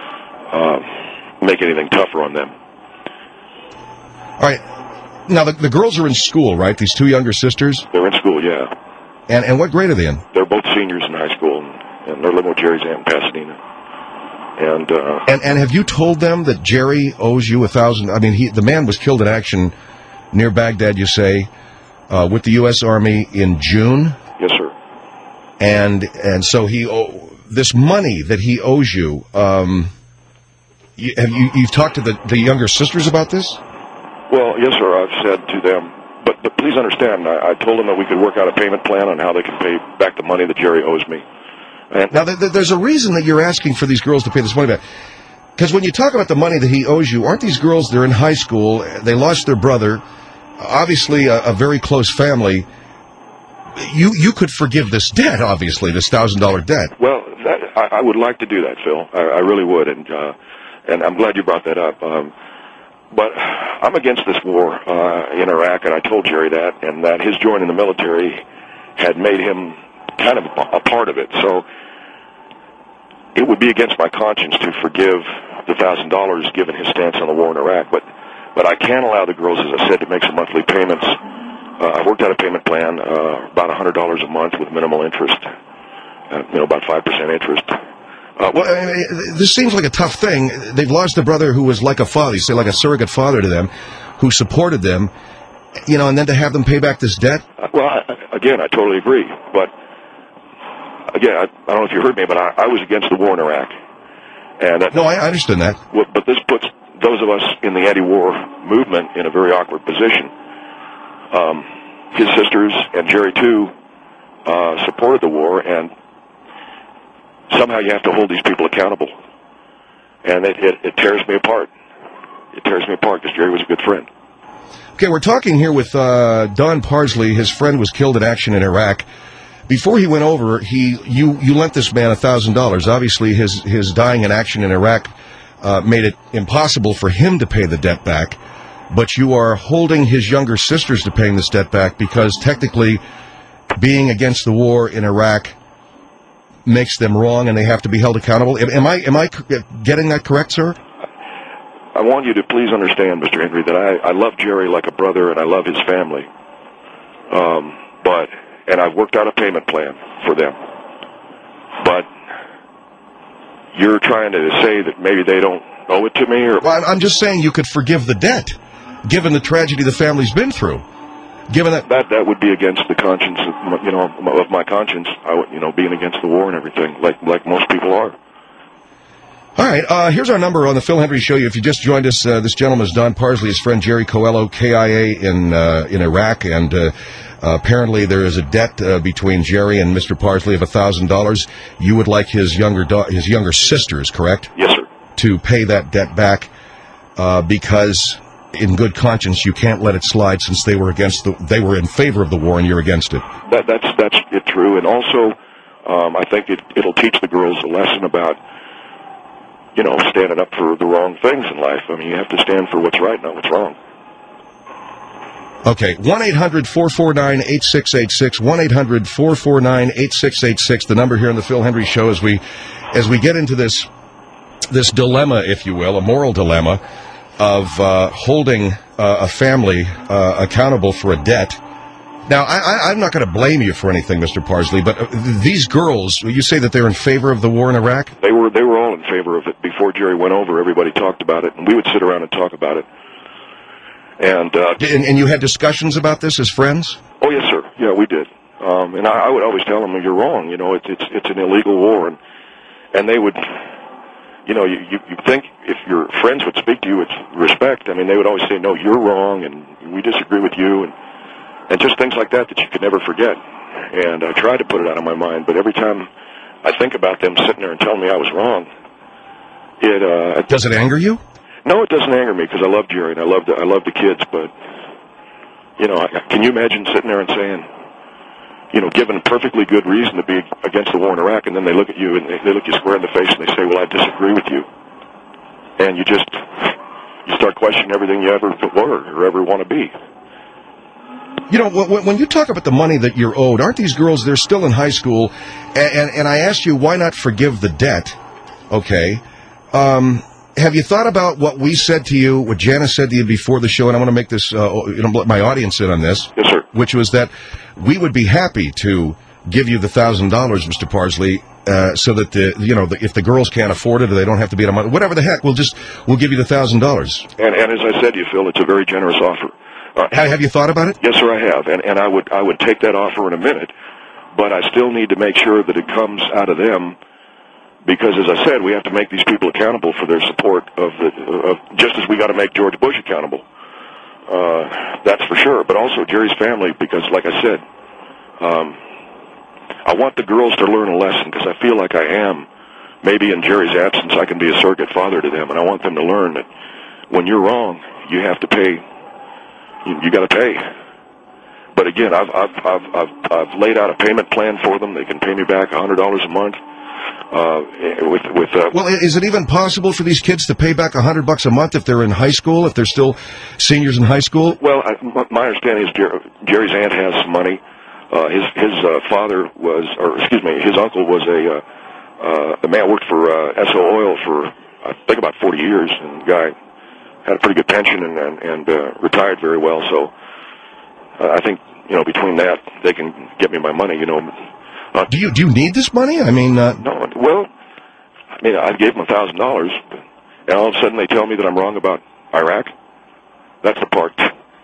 make anything tougher on them. All right. Now, the girls are in school, right? These two younger sisters? They're in school, yeah. And what grade are they in? They're both seniors in high school, and they're living with Jerry's aunt in Pasadena. And have you told them that Jerry owes you $1,000? I mean, the man was killed in action near Baghdad, you say, with the U.S. Army in June? Yes, sir. And so this money that he owes you, you've talked to the younger sisters about this? Well, yes, sir. I've said to them, but please understand, I told them that we could work out a payment plan on how they can pay back the money that Jerry owes me. And now, there's a reason that you're asking for these girls to pay this money back. Because when you talk about the money that he owes you, aren't these girls, they're in high school, they lost their brother, obviously a very close family. You could forgive this debt, obviously, this $1,000 debt. Well, I would like to do that, Phil. I really would, and I'm glad you brought that up. But I'm against this war in Iraq, and I told Jerry that, and that his joining the military had made him kind of a part of it. So it would be against my conscience to forgive the $1,000 given his stance on the war in Iraq. But I can allow the girls, as I said, to make some monthly payments. I've worked out a payment plan, about $100 a month with minimal interest, about 5% interest. This seems like a tough thing. They've lost a brother who was like a father, you say like a surrogate father to them, who supported them, and then to have them pay back this debt? Well, again, I totally agree. But, again, I don't know if you heard me, but I was against the war in Iraq. No, I understand that. But this puts those of us in the anti-war movement in a very awkward position. His sisters, and Jerry too, supported the war, and somehow you have to hold these people accountable. And it tears me apart. It tears me apart because Jerry was a good friend. Okay, we're talking here with Don Parsley. His friend was killed in action in Iraq. Before he went over, you lent this man $1,000. Obviously, his dying in action in Iraq made it impossible for him to pay the debt back. But you are holding his younger sisters to paying this debt back because technically being against the war in Iraq makes them wrong and they have to be held accountable. Am I getting that correct, sir? I want you to please understand, Mr. Henry, that I love Jerry like a brother and I love his family. And I've worked out a payment plan for them. But you're trying to say that maybe they don't owe it to me? Or well, I'm just saying you could forgive the debt, given the tragedy the family's been through. Given that would be against the conscience of my conscience, being against the war and everything, like most people are. All right, here's our number on the Phil Hendry Show. If you just joined us, this gentleman is Don Parsley, his friend Jerry Coelho, KIA in Iraq, and apparently there is a debt between Jerry and Mr. Parsley of $1,000. You would like his younger sisters, correct? Yes, sir. To pay that debt back because, in good conscience, you can't let it slide since they were in favor of the war and you're against it. That's it, true, and also I think it'll teach the girls a lesson about standing up for the wrong things in life. I mean, you have to stand for what's right, not what's wrong. Okay, 1-800-449-8686, 1-800-449-8686, the number here on the Phil Hendry Show as we get into this dilemma, if you will, a moral dilemma of holding a family accountable for a debt. Now, I'm not going to blame you for anything, Mr. Parsley, but these girls, you say that they're in favor of the war in Iraq? They were all in favor of it. Before Jerry went over, everybody talked about it, and we would sit around and talk about it. And you had discussions about this as friends? Oh, yes, sir. Yeah, we did. And I would always tell them, you're wrong. It's an illegal war. And they would, you think if your friends would speak to you with respect, I mean, they would always say, no, you're wrong, and we disagree with you, and just things like that you could never forget. And I tried to put it out of my mind, but every time I think about them sitting there and telling me I was wrong, does it anger you? No, it doesn't anger me because I love Jerry and I love the kids. But can you imagine sitting there and saying, given a perfectly good reason to be against the war in Iraq, and then they look at you and they look you square in the face and they say, "Well, I disagree with you," and you start questioning everything you ever were or ever want to be. You know, when you talk about the money that you're owed, aren't these girls, they're still in high school, and I asked you, why not forgive the debt? Okay. Have you thought about what we said to you, what Janice said to you before the show, and I want to make this, let my audience in on this. Yes, sir. Which was that we would be happy to give you the $1,000, Mr. Parsley, so that if the girls can't afford it or they don't have to be on a month, whatever the heck, we'll give you the $1,000. And as I said to you, Phil, it's a very generous offer. Have you thought about it? Yes, sir, I have, and I would take that offer in a minute, but I still need to make sure that it comes out of them, because as I said, we have to make these people accountable for their support of just as we got to make George Bush accountable. That's for sure, but also Jerry's family, because like I said, I want the girls to learn a lesson, because I feel like I am. Maybe in Jerry's absence, I can be a surrogate father to them, and I want them to learn that when you're wrong, you have to pay. You got to pay. But again, I've laid out a payment plan for them. They can pay me back $100 a month. Well, is it even possible for these kids to pay back $100 a month if they're in high school, if they're still seniors in high school? Well, my understanding is Jerry's aunt has some money. His father was, his uncle was a man who worked for SO Oil for I think about 40 years, and the guy had a pretty good pension and retired very well. So I think between that they can get me my money. Do you need this money? I mean, no. Well, I gave them $1,000, and all of a sudden they tell me that I'm wrong about Iraq. That's the part.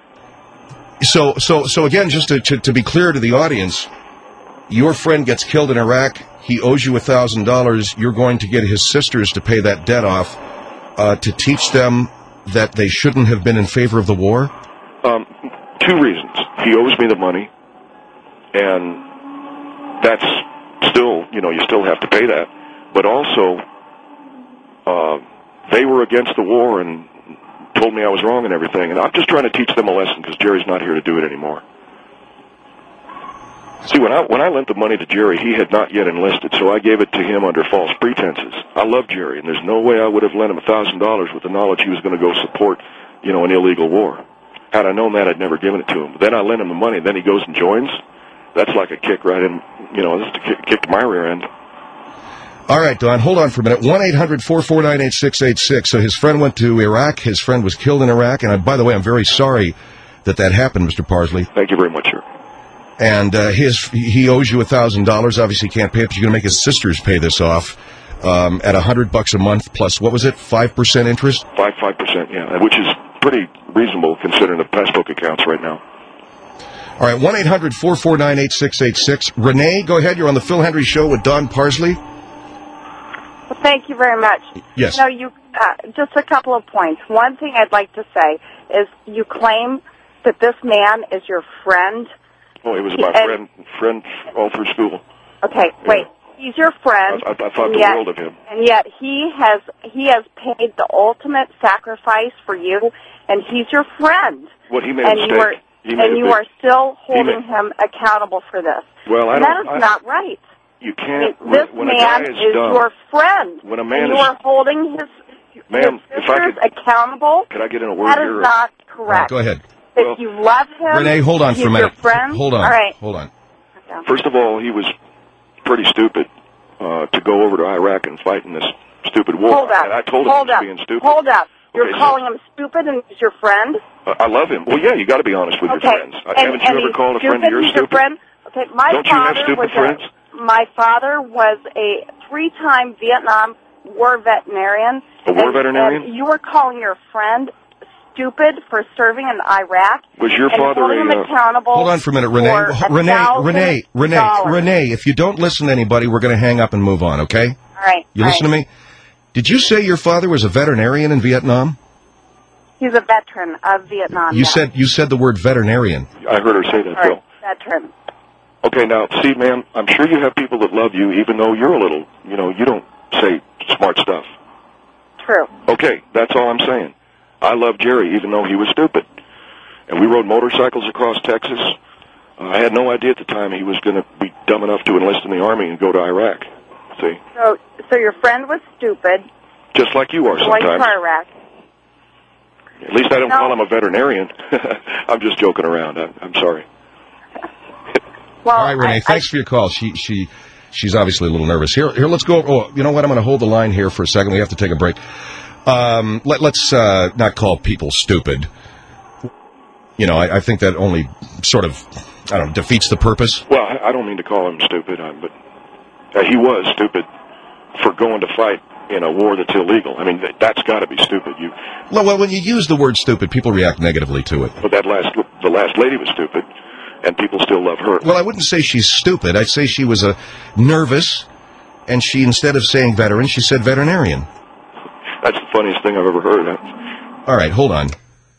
So again, just to be clear to the audience, your friend gets killed in Iraq. He owes you $1,000. You're going to get his sisters to pay that debt off to teach them that they shouldn't have been in favor of the war? 2 reasons. He owes me the money, and that's still, you still have to pay that. But also, they were against the war and told me I was wrong and everything, and I'm just trying to teach them a lesson because Jerry's not here to do it anymore. See, when I lent the money to Jerry, he had not yet enlisted, so I gave it to him under false pretenses. I love Jerry, and there's no way I would have lent him $1,000 with the knowledge he was going to go support, an illegal war. Had I known that, I'd never given it to him. But then I lent him the money, and then he goes and joins. That's like a kick right in, that's a kick to my rear end. All right, Don, hold on for a minute. 1-800-449-8686. So his friend went to Iraq. His friend was killed in Iraq. And by the way, I'm very sorry that happened, Mr. Parsley. Thank you very much, sir. And he owes you $1,000. Obviously, can't pay it, but you're going to make his sisters pay this off at $100 a month plus, what was it, 5% interest? 5%, yeah, which is pretty reasonable considering the passbook accounts right now. All right, 1-800-449-8686. Renee, go ahead. You're on the Phil Hendry Show with Don Parsley. Well, thank you very much. Yes. Just a couple of points. One thing I'd like to say is you claim that this man is your friend. Oh, he was my friend all through school. Okay, wait. He's your friend. I thought the world of him. And yet he has paid the ultimate sacrifice for you, and he's your friend. Well, he made a mistake. You are still holding him accountable for this. Well, that is not right. You can't. This man is your friend. When a man and you are holding his sisters accountable. Could I get in a word here? That is not correct. Go ahead. If you love him, Renee, hold on for a minute. Your friend. Hold on. All right. Hold on. First of all, he was pretty stupid to go over to Iraq and fight in this stupid war. Hold up. And I told him he was being stupid. Hold up. You're calling him stupid and he's your friend? I love him. Well, yeah, you got to be honest with your friends. Haven't you ever called a friend of yours stupid? Friend? Okay, Don't you have stupid friends? My father was a 3-time Vietnam War veterinarian. A war veterinarian? And you were calling your friend stupid for serving in Iraq. Was your father him accountable? Hold on for a minute, Renee. Renee, if you don't listen to anybody, we're going to hang up and move on, okay? All right. You listen to me? Did you say your father was a veterinarian in Vietnam? He's a veteran of Vietnam. You said the word veterinarian. I heard her say that, Bill. Veteran. Okay, now, see, ma'am, I'm sure you have people that love you, even though you're a little, you don't say smart stuff. True. Okay, that's all I'm saying. I love Jerry, even though he was stupid. And we rode motorcycles across Texas. I had no idea at the time he was going to be dumb enough to enlist in the Army and go to Iraq. See? So your friend was stupid. Just like you are sometimes. Going to Iraq. At least I don't call him a veterinarian. I'm just joking around. I'm sorry. All right, Renee, thanks for your call. She's obviously a little nervous. Here, let's go. Oh, you know what? I'm going to hold the line here for a second. We have to take a break. Let's not call people stupid. You know, I think that only sort of, I don't know, defeats the purpose. Well, I don't mean to call him stupid, but he was stupid for going to fight in a war that's illegal. I mean, that's got to be stupid. Well, when you use the word stupid, people react negatively to it. But the last lady was stupid, and people still love her. Well, I wouldn't say she's stupid. I'd say she was nervous, and she, instead of saying veteran, she said veterinarian. That's the funniest thing I've ever heard. All right, hold on.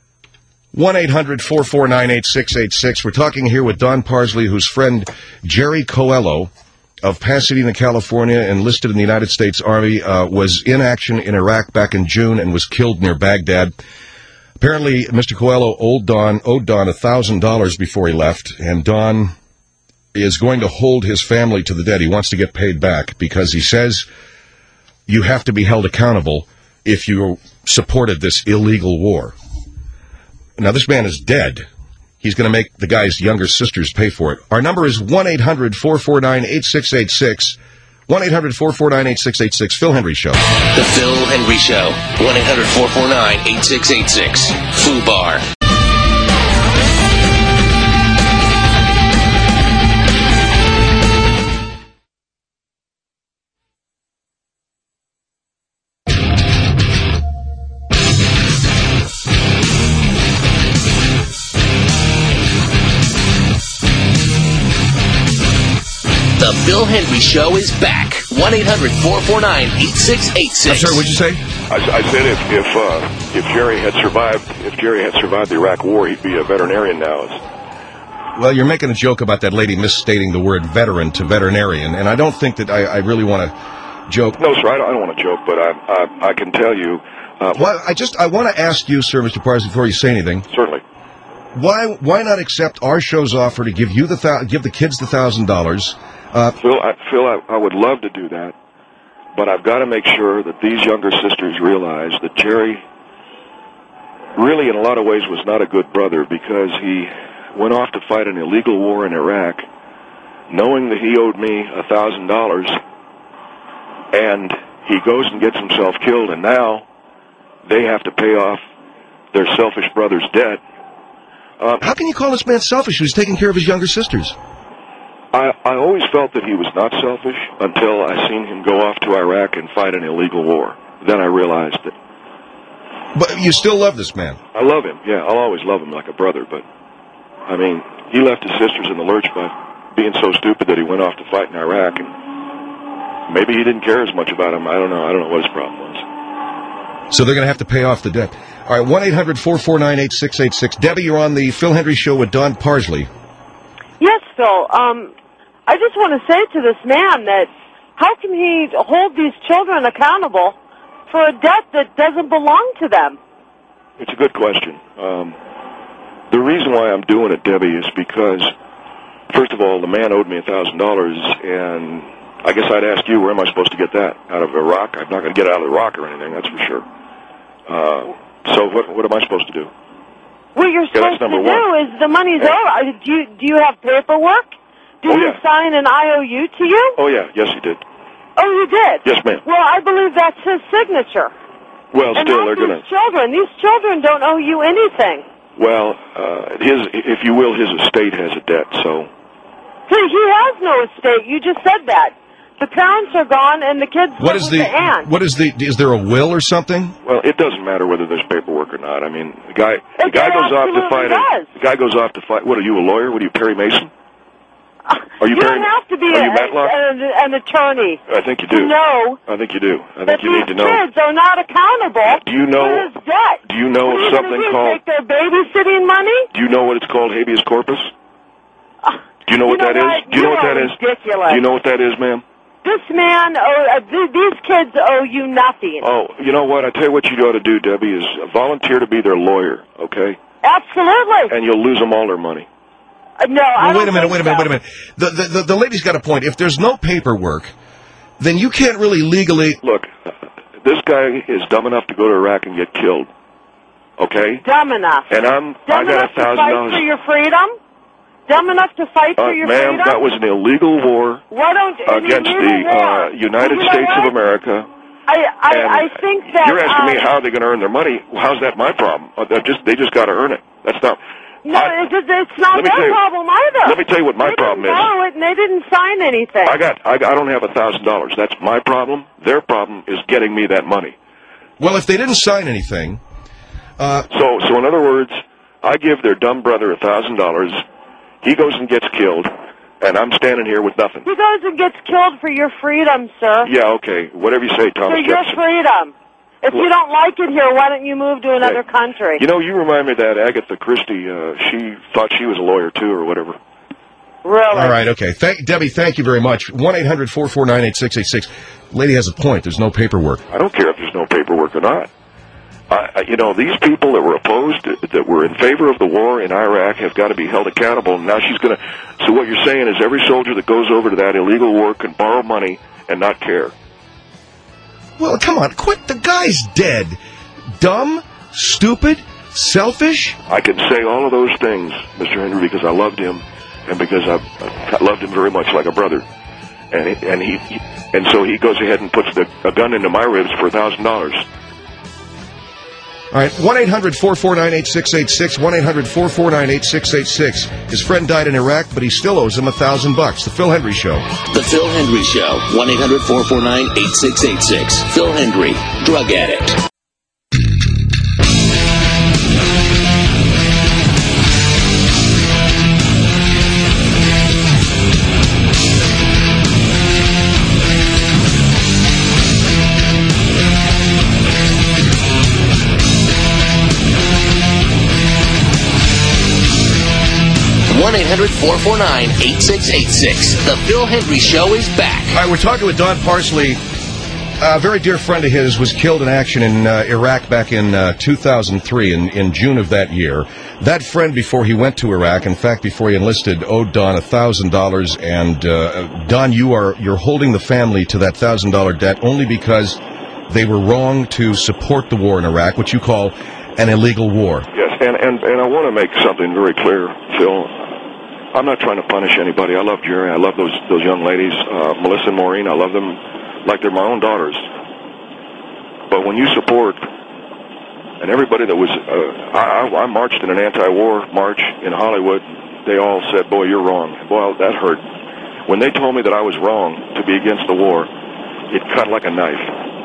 1-800-449-8686. We're talking here with Don Parsley, whose friend Jerry Coelho of Pasadena, California, enlisted in the United States Army, was in action in Iraq back in June and was killed near Baghdad. Apparently, Mr. Coelho owed Don $1,000 before he left, and Don is going to hold his family to the debt. He wants to get paid back because he says you have to be held accountable if you supported this illegal war. Now, this man is dead. He's going to make the guy's younger sisters pay for it. Our number is 1-800-449-8686. 1-800-449-8686. Phil Hendry Show. The Phil Hendry Show. 1-800-449-8686. FUBAR. The Phil Hendry Show is back. 1-800-449-8686. I'm sorry, what'd you say? I said if Jerry had survived the Iraq War, he'd be a veterinarian now. Well, you're making a joke about that lady misstating the word veteran to veterinarian, and I don't think that I really want to joke. No, sir, I don't want to joke, but I can tell you. Well, I want to ask you, sir, Mr. Parsley, before you say anything. Certainly. Why not accept our show's offer to give you give the kids the $1,000? Phil, I would love to do that, but I've got to make sure that these younger sisters realize that Jerry really, in a lot of ways, was not a good brother because he went off to fight an illegal war in Iraq, knowing that he owed me $1,000, and he goes and gets himself killed, and now they have to pay off their selfish brother's debt. How can you call this man selfish who's taking care of his younger sisters? I always felt that he was not selfish until I seen him go off to Iraq and fight an illegal war. Then I realized that. But you still love this man? I love him, yeah. I'll always love him like a brother, but, I mean, he left his sisters in the lurch by being so stupid that he went off to fight in Iraq, and maybe he didn't care as much about him. I don't know what his problem was. So they're going to have to pay off the debt. All right, 1-800-449-8686. Debbie, you're on the Phil Hendry Show with Don Parsley. Yes, Phil. I just want to say to this man that how can he hold these children accountable for a debt that doesn't belong to them? It's a good question. The reason why I'm doing it, Debbie, is because, first of all, the man owed me $1,000, and I guess I'd ask you, where am I supposed to get that? Out of Iraq? I'm not going to get it out of Iraq or anything, that's for sure. So what am I supposed to do? What you're supposed to do is the money's owed. Do you have paperwork? Did he sign an IOU to you? Oh, yeah. Yes, he did. Oh, you did? Yes, ma'am. Well, I believe that's his signature. Well, and still, they're going to... These children don't owe you anything. Well, if you will, his estate has a debt, so... He has no estate. You just said that. The parents are gone, and the kids live with the aunt. Is there a will or something? Well, it doesn't matter whether there's paperwork or not. I mean, the guy goes off to fight. The guy goes off to fight. What are you, a lawyer? What are you, Perry Mason? Are you don't have to be an attorney. I think you do. No. I think you do. I think you need to know. Kids are not accountable. Do you know? For his debt. Do you know of something called? Take their babysitting money. Do you know what it's called? Habeas corpus. Do you know what that is? Do you know what that is? Ridiculous. Do you know what that is, ma'am? This man, these kids owe you nothing. Oh, you know what? I tell you what you ought to do, Debbie, is volunteer to be their lawyer, okay? Absolutely. And you'll lose them all their money. No, I don't wait a minute. The lady's got a point. If there's no paperwork, then you can't really legally... Look, this guy is dumb enough to go to Iraq and get killed. Okay? Dumb enough. And I got $1,000. To fight for your freedom? Dumb enough to fight for your freedom? Ma'am, that was an illegal war against the United States of America. I think that you're asking me how they're going to earn their money. Well, how's that my problem? They just got to earn it. That's not. No, it's not their problem either. Let me tell you what my problem is. They didn't know it, and they didn't sign anything. I don't have $1,000. That's my problem. Their problem is getting me that money. Well, if they didn't sign anything, so in other words, I give their dumb brother $1,000. He goes and gets killed, and I'm standing here with nothing. He goes and gets killed for your freedom, sir. Yeah, okay. Whatever you say, Thomas For your Jefferson. freedom. If you don't like it here, why don't you move to another country? You know, you remind me of that Agatha Christie. She thought she was a lawyer, too, or whatever. Really? All right, okay. Debbie, thank you very much. 1-800-449-8686. Lady has a point. There's no paperwork. I don't care if there's no paperwork or not. You know, these people that were opposed, that were in favor of the war in Iraq, have got to be held accountable. And now she's going to... So what you're saying is every soldier that goes over to that illegal war can borrow money and not care. Well, come on, quit. The guy's dead. Dumb, stupid, selfish. I can say all of those things, Mr. Henry, because I loved him, and because I loved him very much like a brother. And so he goes ahead and puts a gun into my ribs for $1,000. All right, 1-800-449-8686, 1-800-449-8686. His friend died in Iraq, but he still owes him $1,000. The Phil Hendry Show. The Phil Hendry Show, 1-800-449-8686. Phil Hendry, drug addict. One 1-800-449-8686. The Phil Hendry Show is back. All right, we're talking with Don Parsley. A very dear friend of his was killed in action in Iraq back in 2003, in June of that year. That friend, before he went to Iraq, in fact, before he enlisted, owed Don $1,000. And Don, you're holding the family to that $1,000 debt only because they were wrong to support the war in Iraq, which you call an illegal war. Yes, and I want to make something very clear, Phil. I'm not trying to punish anybody. I love Jerry. I love those young ladies, Melissa and Maureen. I love them like they're my own daughters. But when you support, and everybody that was, I marched in an anti-war march in Hollywood. They all said, "Boy, you're wrong." Well, that hurt. When they told me that I was wrong to be against the war, it cut like a knife.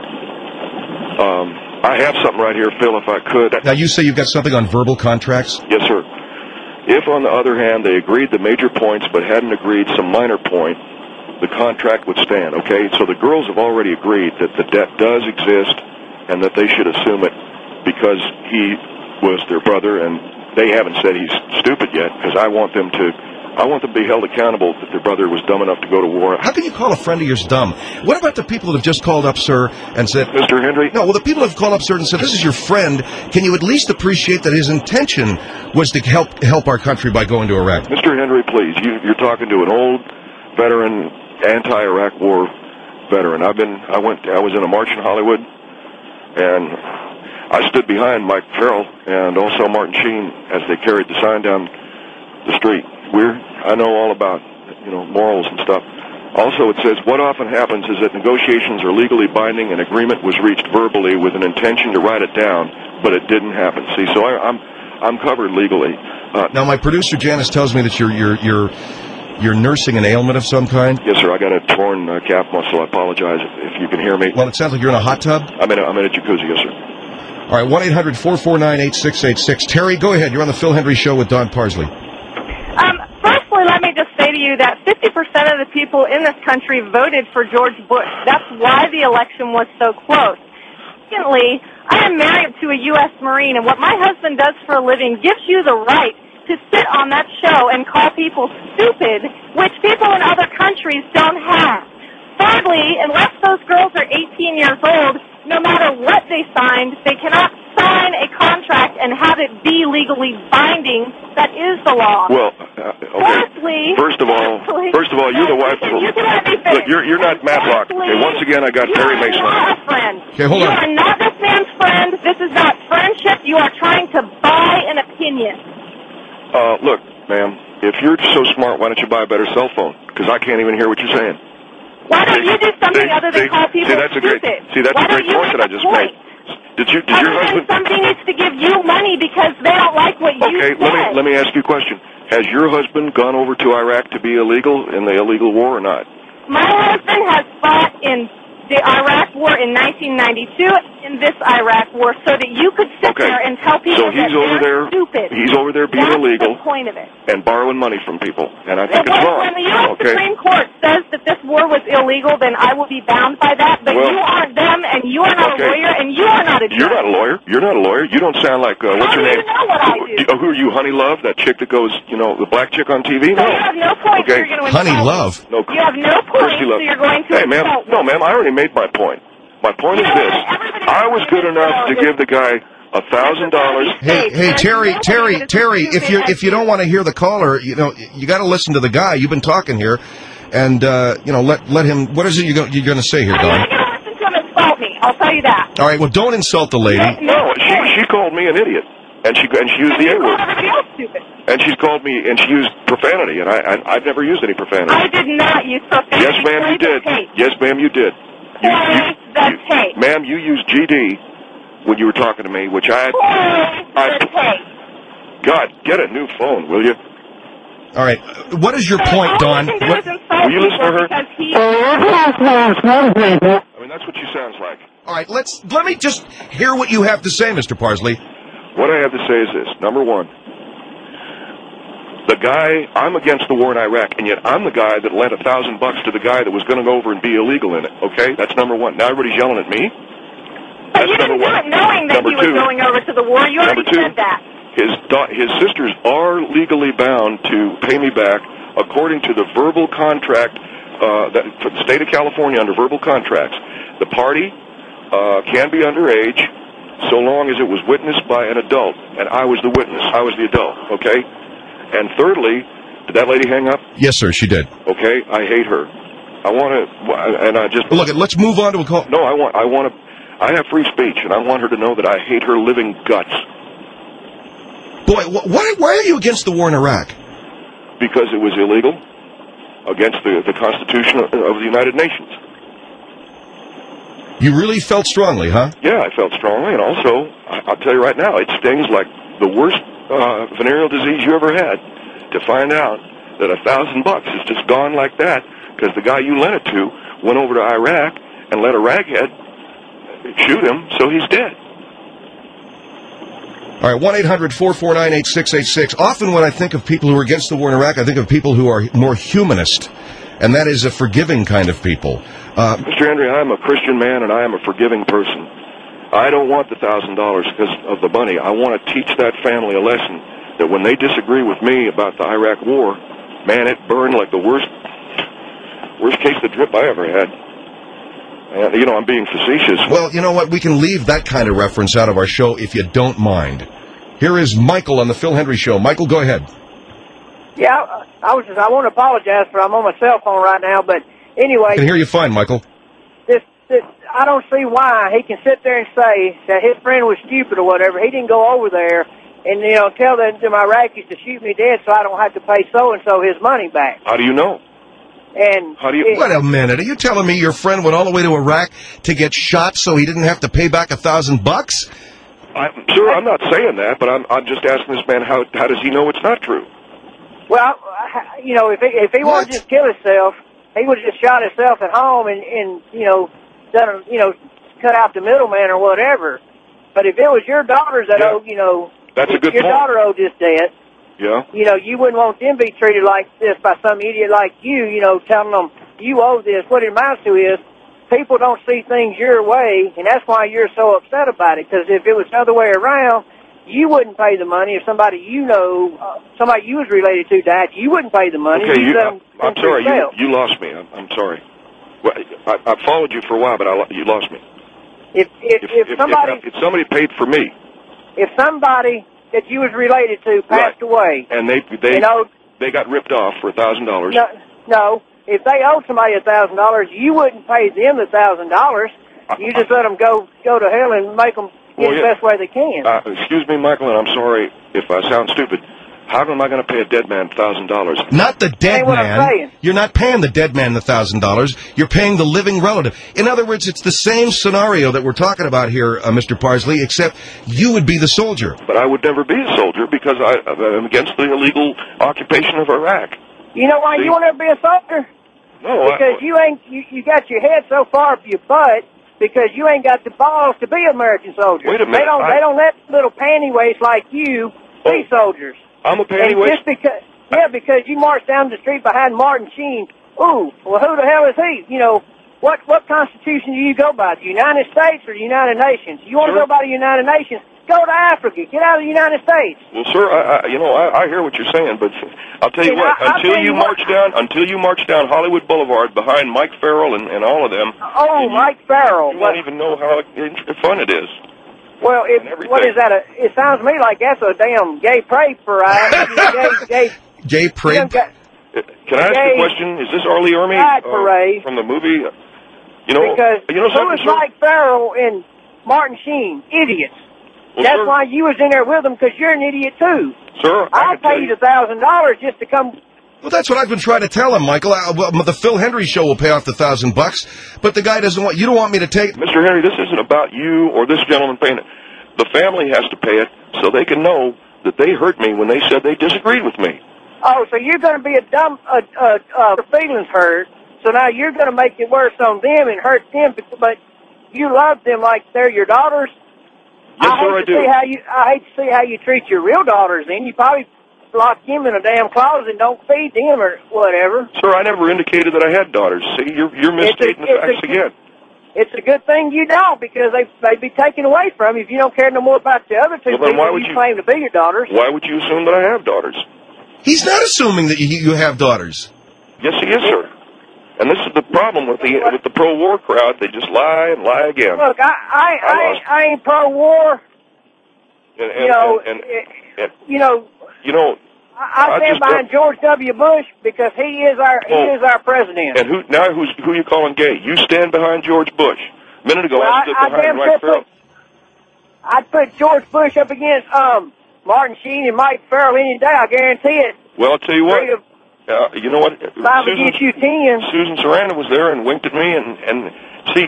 I have something right here, Phil, if I could. Now, you say you've got something on verbal contracts? Yes, sir. If, on the other hand, they agreed the major points but hadn't agreed some minor point, the contract would stand, okay? So the girls have already agreed that the debt does exist and that they should assume it because he was their brother, and they haven't said he's stupid yet because I want them to be held accountable that their brother was dumb enough to go to war. How can you call a friend of yours dumb? What about the people that have just called up, sir, and said... Mr. Hendry? No, well, the people have called up, sir, and said, this is your friend. Can you at least appreciate that his intention was to help our country by going to Iraq? Mr. Hendry, please, you're talking to an old veteran, anti-Iraq war veteran. I was in a march in Hollywood, and I stood behind Mike Farrell and also Martin Sheen as they carried the sign down the street. I know all about, morals and stuff. Also, it says, what often happens is that negotiations are legally binding and agreement was reached verbally with an intention to write it down, but it didn't happen. See, so I'm covered legally. Now, my producer, Janice, tells me that you're nursing an ailment of some kind? Yes, sir. I got a torn calf muscle. I apologize if you can hear me. Well, it sounds like you're in a hot tub? I'm in a jacuzzi, yes, sir. All right, 1-800-449-8686. Terry, go ahead. You're on the Phil Hendry Show with Don Parsley. Firstly, let me just say to you that 50% of the people in this country voted for George Bush. That's why the election was so close. Secondly, I am married to a U.S. Marine, and what my husband does for a living gives you the right to sit on that show and call people stupid, which people in other countries don't have. Thirdly, unless those girls are 18 years old, no matter what they signed, they cannot sign a contract and have it be legally binding. That is the law. Well, Okay. First of all, you're the wife. Look, you're not Matlock. Okay, once again, I got Perry Mason. You are not a friend. Okay, hold on. You are not this man's friend. This is not friendship. You are trying to buy an opinion. Look, ma'am, if you're so smart, why don't you buy a better cell phone? Because I can't even hear what you're saying. Why don't you do something other than call people that's a great point that I just made. Did your husband? Somebody needs to give you money because they don't like what you said. Okay, let me ask you a question. Has your husband gone over to Iraq to be illegal in the illegal war or not? My husband has fought in the Iraq War in 1992 in this Iraq War so that you could sit there and tell people that they're stupid. He's over there being illegal. That's the point of it. And borrowing money from people. And I think it's wrong. When the U.S. Supreme Court says that this war was illegal, then I will be bound by that. But you aren't them, and you are not a lawyer, and you are not a judge. You're not a lawyer. You're not a lawyer. You don't sound like, what's your name? You know what I do. Who are you, Honey Love? That chick that goes, the black chick on TV? No. You have no point, so you're going to Honey Love? No. You have no point, so you're going to Hey, ma'am. No, ma'am, I already made my point. My point is this. I was good enough to give the guy $1,000. Hey, Terry, if you don't want to hear the caller, you got to listen to the guy. You've been talking here, and let him. What is it you're going to say here, Don? I'm not going to listen to him insult me. I'll tell you that. All right. Well, don't insult the lady. No, she called me an idiot, and she used the A word. And she's called me, and she used profanity, and I've never used any profanity. I did not use profanity. Yes, ma'am, you did. Yes, ma'am, you did. That's hate. Ma'am, you used GD when you were talking to me, which That's hate. God, get a new phone, will you? All right. What is your point, Don? Will you listen to her? I mean, that's what she sounds like. All right. Let me just hear what you have to say, Mr. Parsley. What I have to say is this. Number one, I'm against the war in Iraq, and yet I'm the guy that lent $1,000 to the guy that was going to go over and be illegal in it. Okay, that's number one. Now everybody's yelling at me. But you didn't do it knowing that he was going over to the war. You already said that. His sisters are legally bound to pay me back according to the verbal contract that for the state of California under verbal contracts. The party can be underage so long as it was witnessed by an adult, and I was the witness. I was the adult. Okay. And thirdly, did that lady hang up? Yes, sir, she did. Okay, I hate her. Look, let's move on to a call. No, I have free speech, and I want her to know that I hate her living guts. Boy, why are you against the war in Iraq? Because it was illegal, against the Constitution of the United Nations. You really felt strongly, huh? Yeah, I felt strongly, and also, I'll tell you right now, it stings like the worst venereal disease you ever had to find out that $1,000 is just gone like that because the guy you lent it to went over to Iraq and let a raghead shoot him, so he's dead. All right, 1-800-449-8686. Often when I think of people who are against the war in Iraq, I think of people who are more humanist, and that is a forgiving kind of people. Mr. Andre, I'm a Christian man, and I am a forgiving person. I don't want the $1,000 because of the money. I want to teach that family a lesson that when they disagree with me about the Iraq war, man, it burned like the worst case of drip I ever had. And, I'm being facetious. Well, you know what? We can leave that kind of reference out of our show if you don't mind. Here is Michael on the Phil Hendry Show. Michael, go ahead. Yeah, I want to apologize for I'm on my cell phone right now, but anyway. I can hear you fine, Michael. I don't see why he can sit there and say that his friend was stupid or whatever. He didn't go over there and, tell them to my Iraqis to shoot me dead so I don't have to pay so-and-so his money back. How do you know? And wait a minute. Are you telling me your friend went all the way to Iraq to get shot so he didn't have to pay back $1,000? Sir, I'm not saying that, but I'm just asking this man how does he know it's not true? Well, if he wanted to just kill himself, he would have just shot himself at home and done cut out the middleman or whatever. But if it was your daughters that that's a good your point. daughter owed this debt. Yeah. You wouldn't want them to be treated like this by some idiot like you, telling them you owe this. What it amounts to is people don't see things your way, and that's why you're so upset about it. Because if it was the other way around, you wouldn't pay the money. If somebody somebody you was related to died, you wouldn't pay the money. Okay, I'm sorry. You lost me. I'm sorry. Well, I followed you for a while, but you lost me. If somebody paid for me, if somebody that you was related to passed away, and they they got ripped off for $1,000. No. If they owed somebody $1,000, you wouldn't pay them the $1,000. You just let them go to hell and make them get the best way they can. Excuse me, Michael, and I'm sorry if I sound stupid. How am I going to pay a dead man $1,000? Not the dead man. You're not paying the dead man the $1,000. You're paying the living relative. In other words, it's the same scenario that we're talking about here, Mr. Parsley, except you would be the soldier. But I would never be a soldier because I'm against the illegal occupation of Iraq. You know why you won't ever be a soldier? No, because you got your head so far up your butt because you ain't got the balls to be an American soldier. Wait a minute. They don't let little panty waist like you be soldiers. I'm a panty waist? Because you march down the street behind Martin Sheen. Ooh, well, who the hell is he? You know, what Constitution do you go by? The United States or the United Nations? You want to go by the United Nations? Go to Africa. Get out of the United States. Well, sir, I hear what you're saying, but I'll tell you what. Until you march down Hollywood Boulevard behind Mike Farrell and all of them. Oh, Mike Farrell. You won't even know how fun it is. Well, what is that? It sounds to me like that's a damn gay parade. Gay parade? Can I ask you a question? Is this Arlie Ermey from the movie? Because who is Mike Farrell and Martin Sheen? Idiots. Well, that's sir, why you was in there with them, because you're an idiot too. Sir, I'll pay you the $1,000 just to come. Well, that's what I've been trying to tell him, Michael. The Phil Hendry show will pay off the $1,000, but the guy doesn't want. You don't want me to take. Mr. Henry, this isn't about you or this gentleman paying it. The family has to pay it so they can know that they hurt me when they said they disagreed with me. Oh, so you're going to be feelings hurt. So now you're going to make it worse on them and hurt them, but you love them like they're your daughters. Yes, sir, I do. I hate to see how you treat your real daughters. Then you probably lock them in a damn closet and don't feed them or whatever. Sir, I never indicated that I had daughters. See, you're misstating the facts again. It's a good thing you don't, because they'd be taken away from you if you don't care no more about the other two people you claim to be your daughters. Why would you assume that I have daughters? He's not assuming that you have daughters. Yes, he is, sir. And this is the problem with the pro-war crowd. They just lie and lie again. Look, I ain't pro-war. I stand behind George W. Bush because he is our president. And who are you calling gay? You stand behind George Bush. A minute ago, I stood behind Mike Farrell. I'd put George Bush up against Martin Sheen and Mike Farrell any day. I guarantee it. Well, I'll tell you what. You know what? Susan Sarandon was there and winked at me, and see,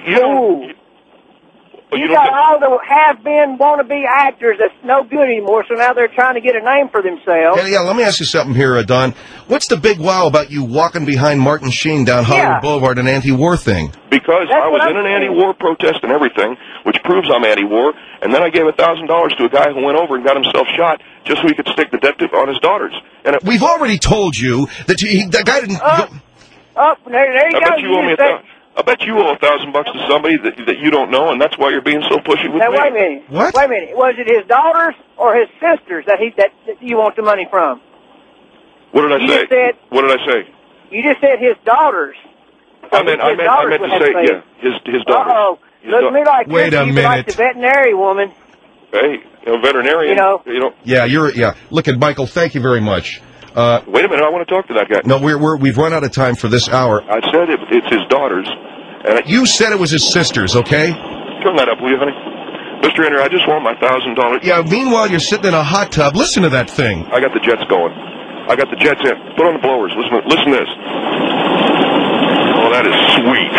you got all the have-been, wannabe actors that's no good anymore, so now they're trying to get a name for themselves. Yeah, let me ask you something here, Don. What's the big wow about you walking behind Martin Sheen down Hollywood Boulevard, an anti-war thing? Because I was in an anti-war protest and everything, which proves I'm anti-war, and then I gave $1,000 to a guy who went over and got himself shot just so he could stick the death on his daughters. And we've already told you that that guy didn't... there you go. I bet you owe $1,000 to somebody that you don't know, and that's why you're being so pushy with me. Wait a minute. What? Wait a minute. Was it his daughters or his sisters that you want the money from? What did I say? What did I say? You just said his daughters. I meant to say, his daughters. Uh-oh. Look at me like Wait a minute. Like the veterinary woman. Hey, veterinarian. Look at Michael. Thank you very much. Wait a minute, I want to talk to that guy. No, we've run out of time for this hour. I said it's his daughters. And you said it was his sisters, okay? Turn that up, will you, honey? Mr. Henry, I just want my $1,000. Yeah, meanwhile, you're sitting in a hot tub. Listen to that thing. I got the jets going. I got the jets in. Put on the blowers. Listen to this. Oh, that is sweet.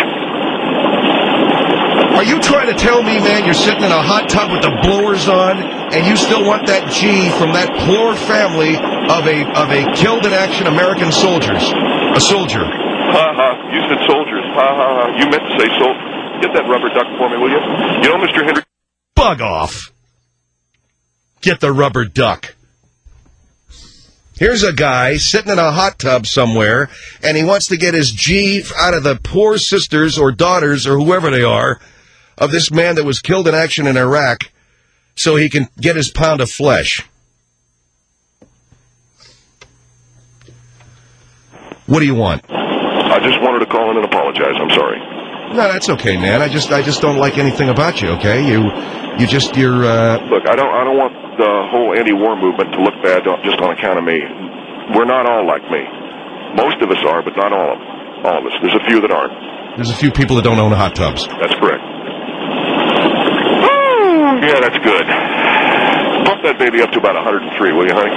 Are you trying to tell me, man, you're sitting in a hot tub with the blowers on, and you still want that G from that poor family of a killed-in-action American soldiers? A soldier. Ha-ha. You said soldiers. Ha-ha. You meant to say soldier. Get that rubber duck for me, will you? You know, Mr. Hendry... Bug off. Get the rubber duck. Here's a guy sitting in a hot tub somewhere, and he wants to get his G out of the poor sisters or daughters or whoever they are of this man that was killed in action in Iraq so he can get his pound of flesh. What do you want? I just wanted to call in and apologize. I'm sorry. No, that's okay, man. I just don't like anything about you, okay? You're Look, I don't want the whole anti-war movement to look bad just on account of me. we're not all like me. Most of us are, but not all of us. There's a few that aren't. There's a few people that don't own hot tubs. That's correct. Yeah, that's good. Pump that baby up to about 103, will you, honey?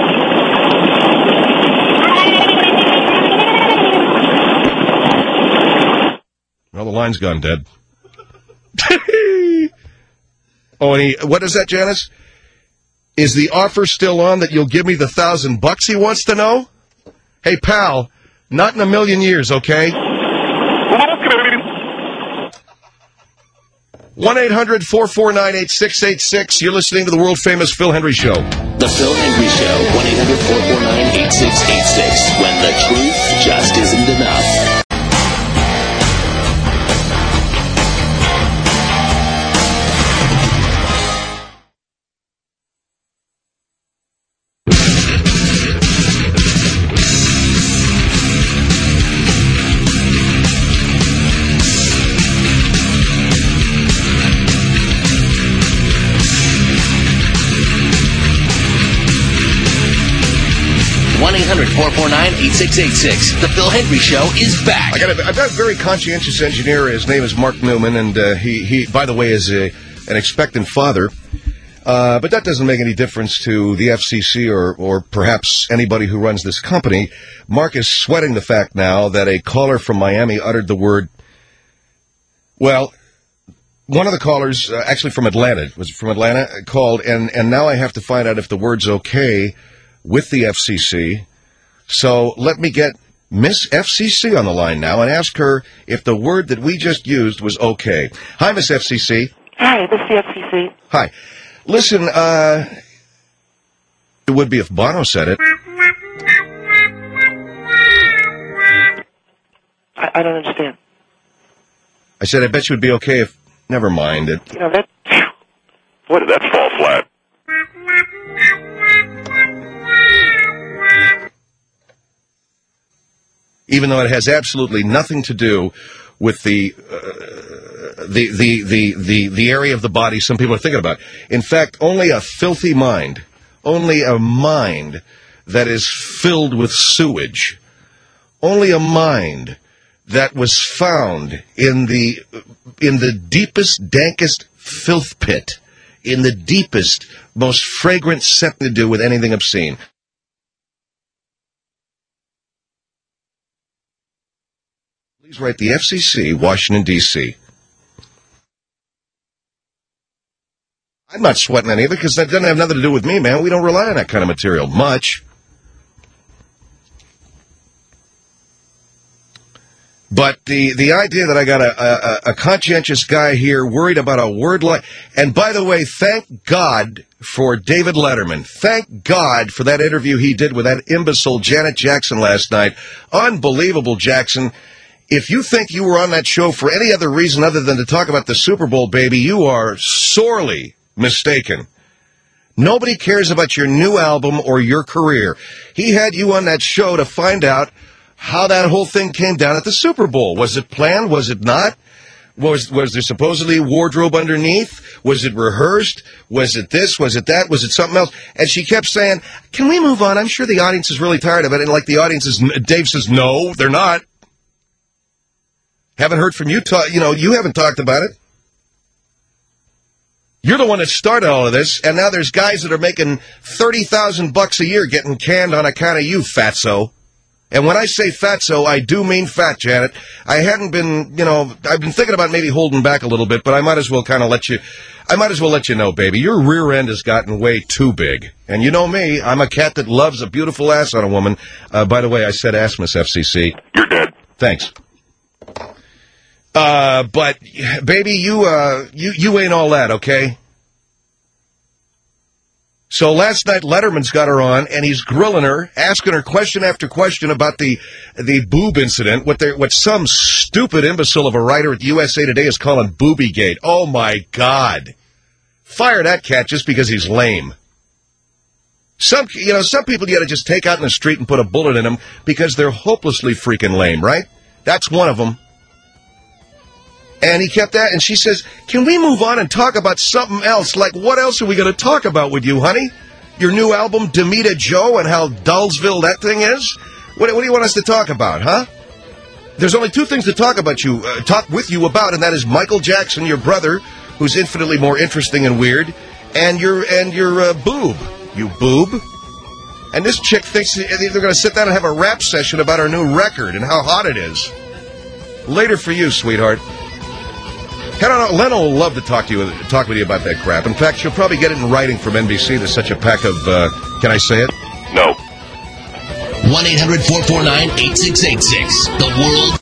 Well, the line's gone dead. Oh, and what is that, Janice? Is the offer still on that you'll give me the $1,000 he wants to know? Hey, pal, not in a million years, okay? 1-800-449-8686. You're listening to the world-famous Phil Hendry Show. The Phil Hendry Show, 1-800-449-8686. When the truth just isn't enough. The Phil Hendry Show is back. I've got a very conscientious engineer. His name is Mark Newman, and he, by the way, is an expectant father. But that doesn't make any difference to the FCC or perhaps anybody who runs this company. Mark is sweating the fact now that a caller from Miami uttered the word, well, one of the callers, actually from Atlanta, called, and now I have to find out if the word's okay with the FCC. So let me get Miss FCC on the line now and ask her if the word that we just used was okay. Hi, Miss FCC. Hi, this is the FCC. Hi. Listen, it would be if Bono said it. I don't understand. I said I bet you would be okay if... Never mind it. You know, that... Boy, did that fall flat. Even though it has absolutely nothing to do with the area of the body some people are thinking about. In fact, only a filthy mind, only a mind that is filled with sewage, only a mind that was found in the deepest, dankest filth pit, in the deepest, most fragrant something to do with anything obscene. Please write the FCC, Washington, D.C. I'm not sweating any of it because that doesn't have nothing to do with me, man. We don't rely on that kind of material much. But the idea that I got a conscientious guy here worried about a word like... And by the way, thank God for David Letterman. Thank God for that interview he did with that imbecile Janet Jackson last night. Unbelievable, Jackson. If you think you were on that show for any other reason other than to talk about the Super Bowl, baby, you are sorely mistaken. Nobody cares about your new album or your career. He had you on that show to find out how that whole thing came down at the Super Bowl. Was it planned? Was it not? Was there supposedly wardrobe underneath? Was it rehearsed? Was it this? Was it that? Was it something else? And she kept saying, can we move on? I'm sure the audience is really tired of it. And like the audience is, Dave says, no, they're not. Haven't heard from you. You haven't talked about it. You're the one that started all of this, and now there's guys that are making $30,000 a year getting canned on account of you, fatso. And when I say fatso, I do mean fat, Janet. I hadn't been, I've been thinking about maybe holding back a little bit, but I might as well let you know, baby. Your rear end has gotten way too big. And you know me, I'm a cat that loves a beautiful ass on a woman. By the way, I said ass, Miss FCC. You're dead. Thanks. But baby, you ain't all that, okay? So last night, Letterman's got her on, and he's grilling her, asking her question after question about the boob incident, what some stupid imbecile of a writer at the USA Today is calling Boobygate. Oh, my God. Fire that cat just because he's lame. Some people you got to just take out in the street and put a bullet in them because they're hopelessly freaking lame, right? That's one of them. And he kept that, and she says, can we move on and talk about something else? Like, what else are we going to talk about with you, honey? your new album, Demita Joe, and how Dullsville that thing is? What do you want us to talk about, huh? There's only two things to talk with you about, and that is Michael Jackson, your brother, who's infinitely more interesting and weird, and your boob. You boob. And this chick thinks they're going to sit down and have a rap session about our new record and how hot it is. Later for you, sweetheart. Lena will love to talk with you about that crap. In fact, she'll probably get it in writing from NBC. There's such a pack of, can I say it? No. 1-800-449-8686. The world.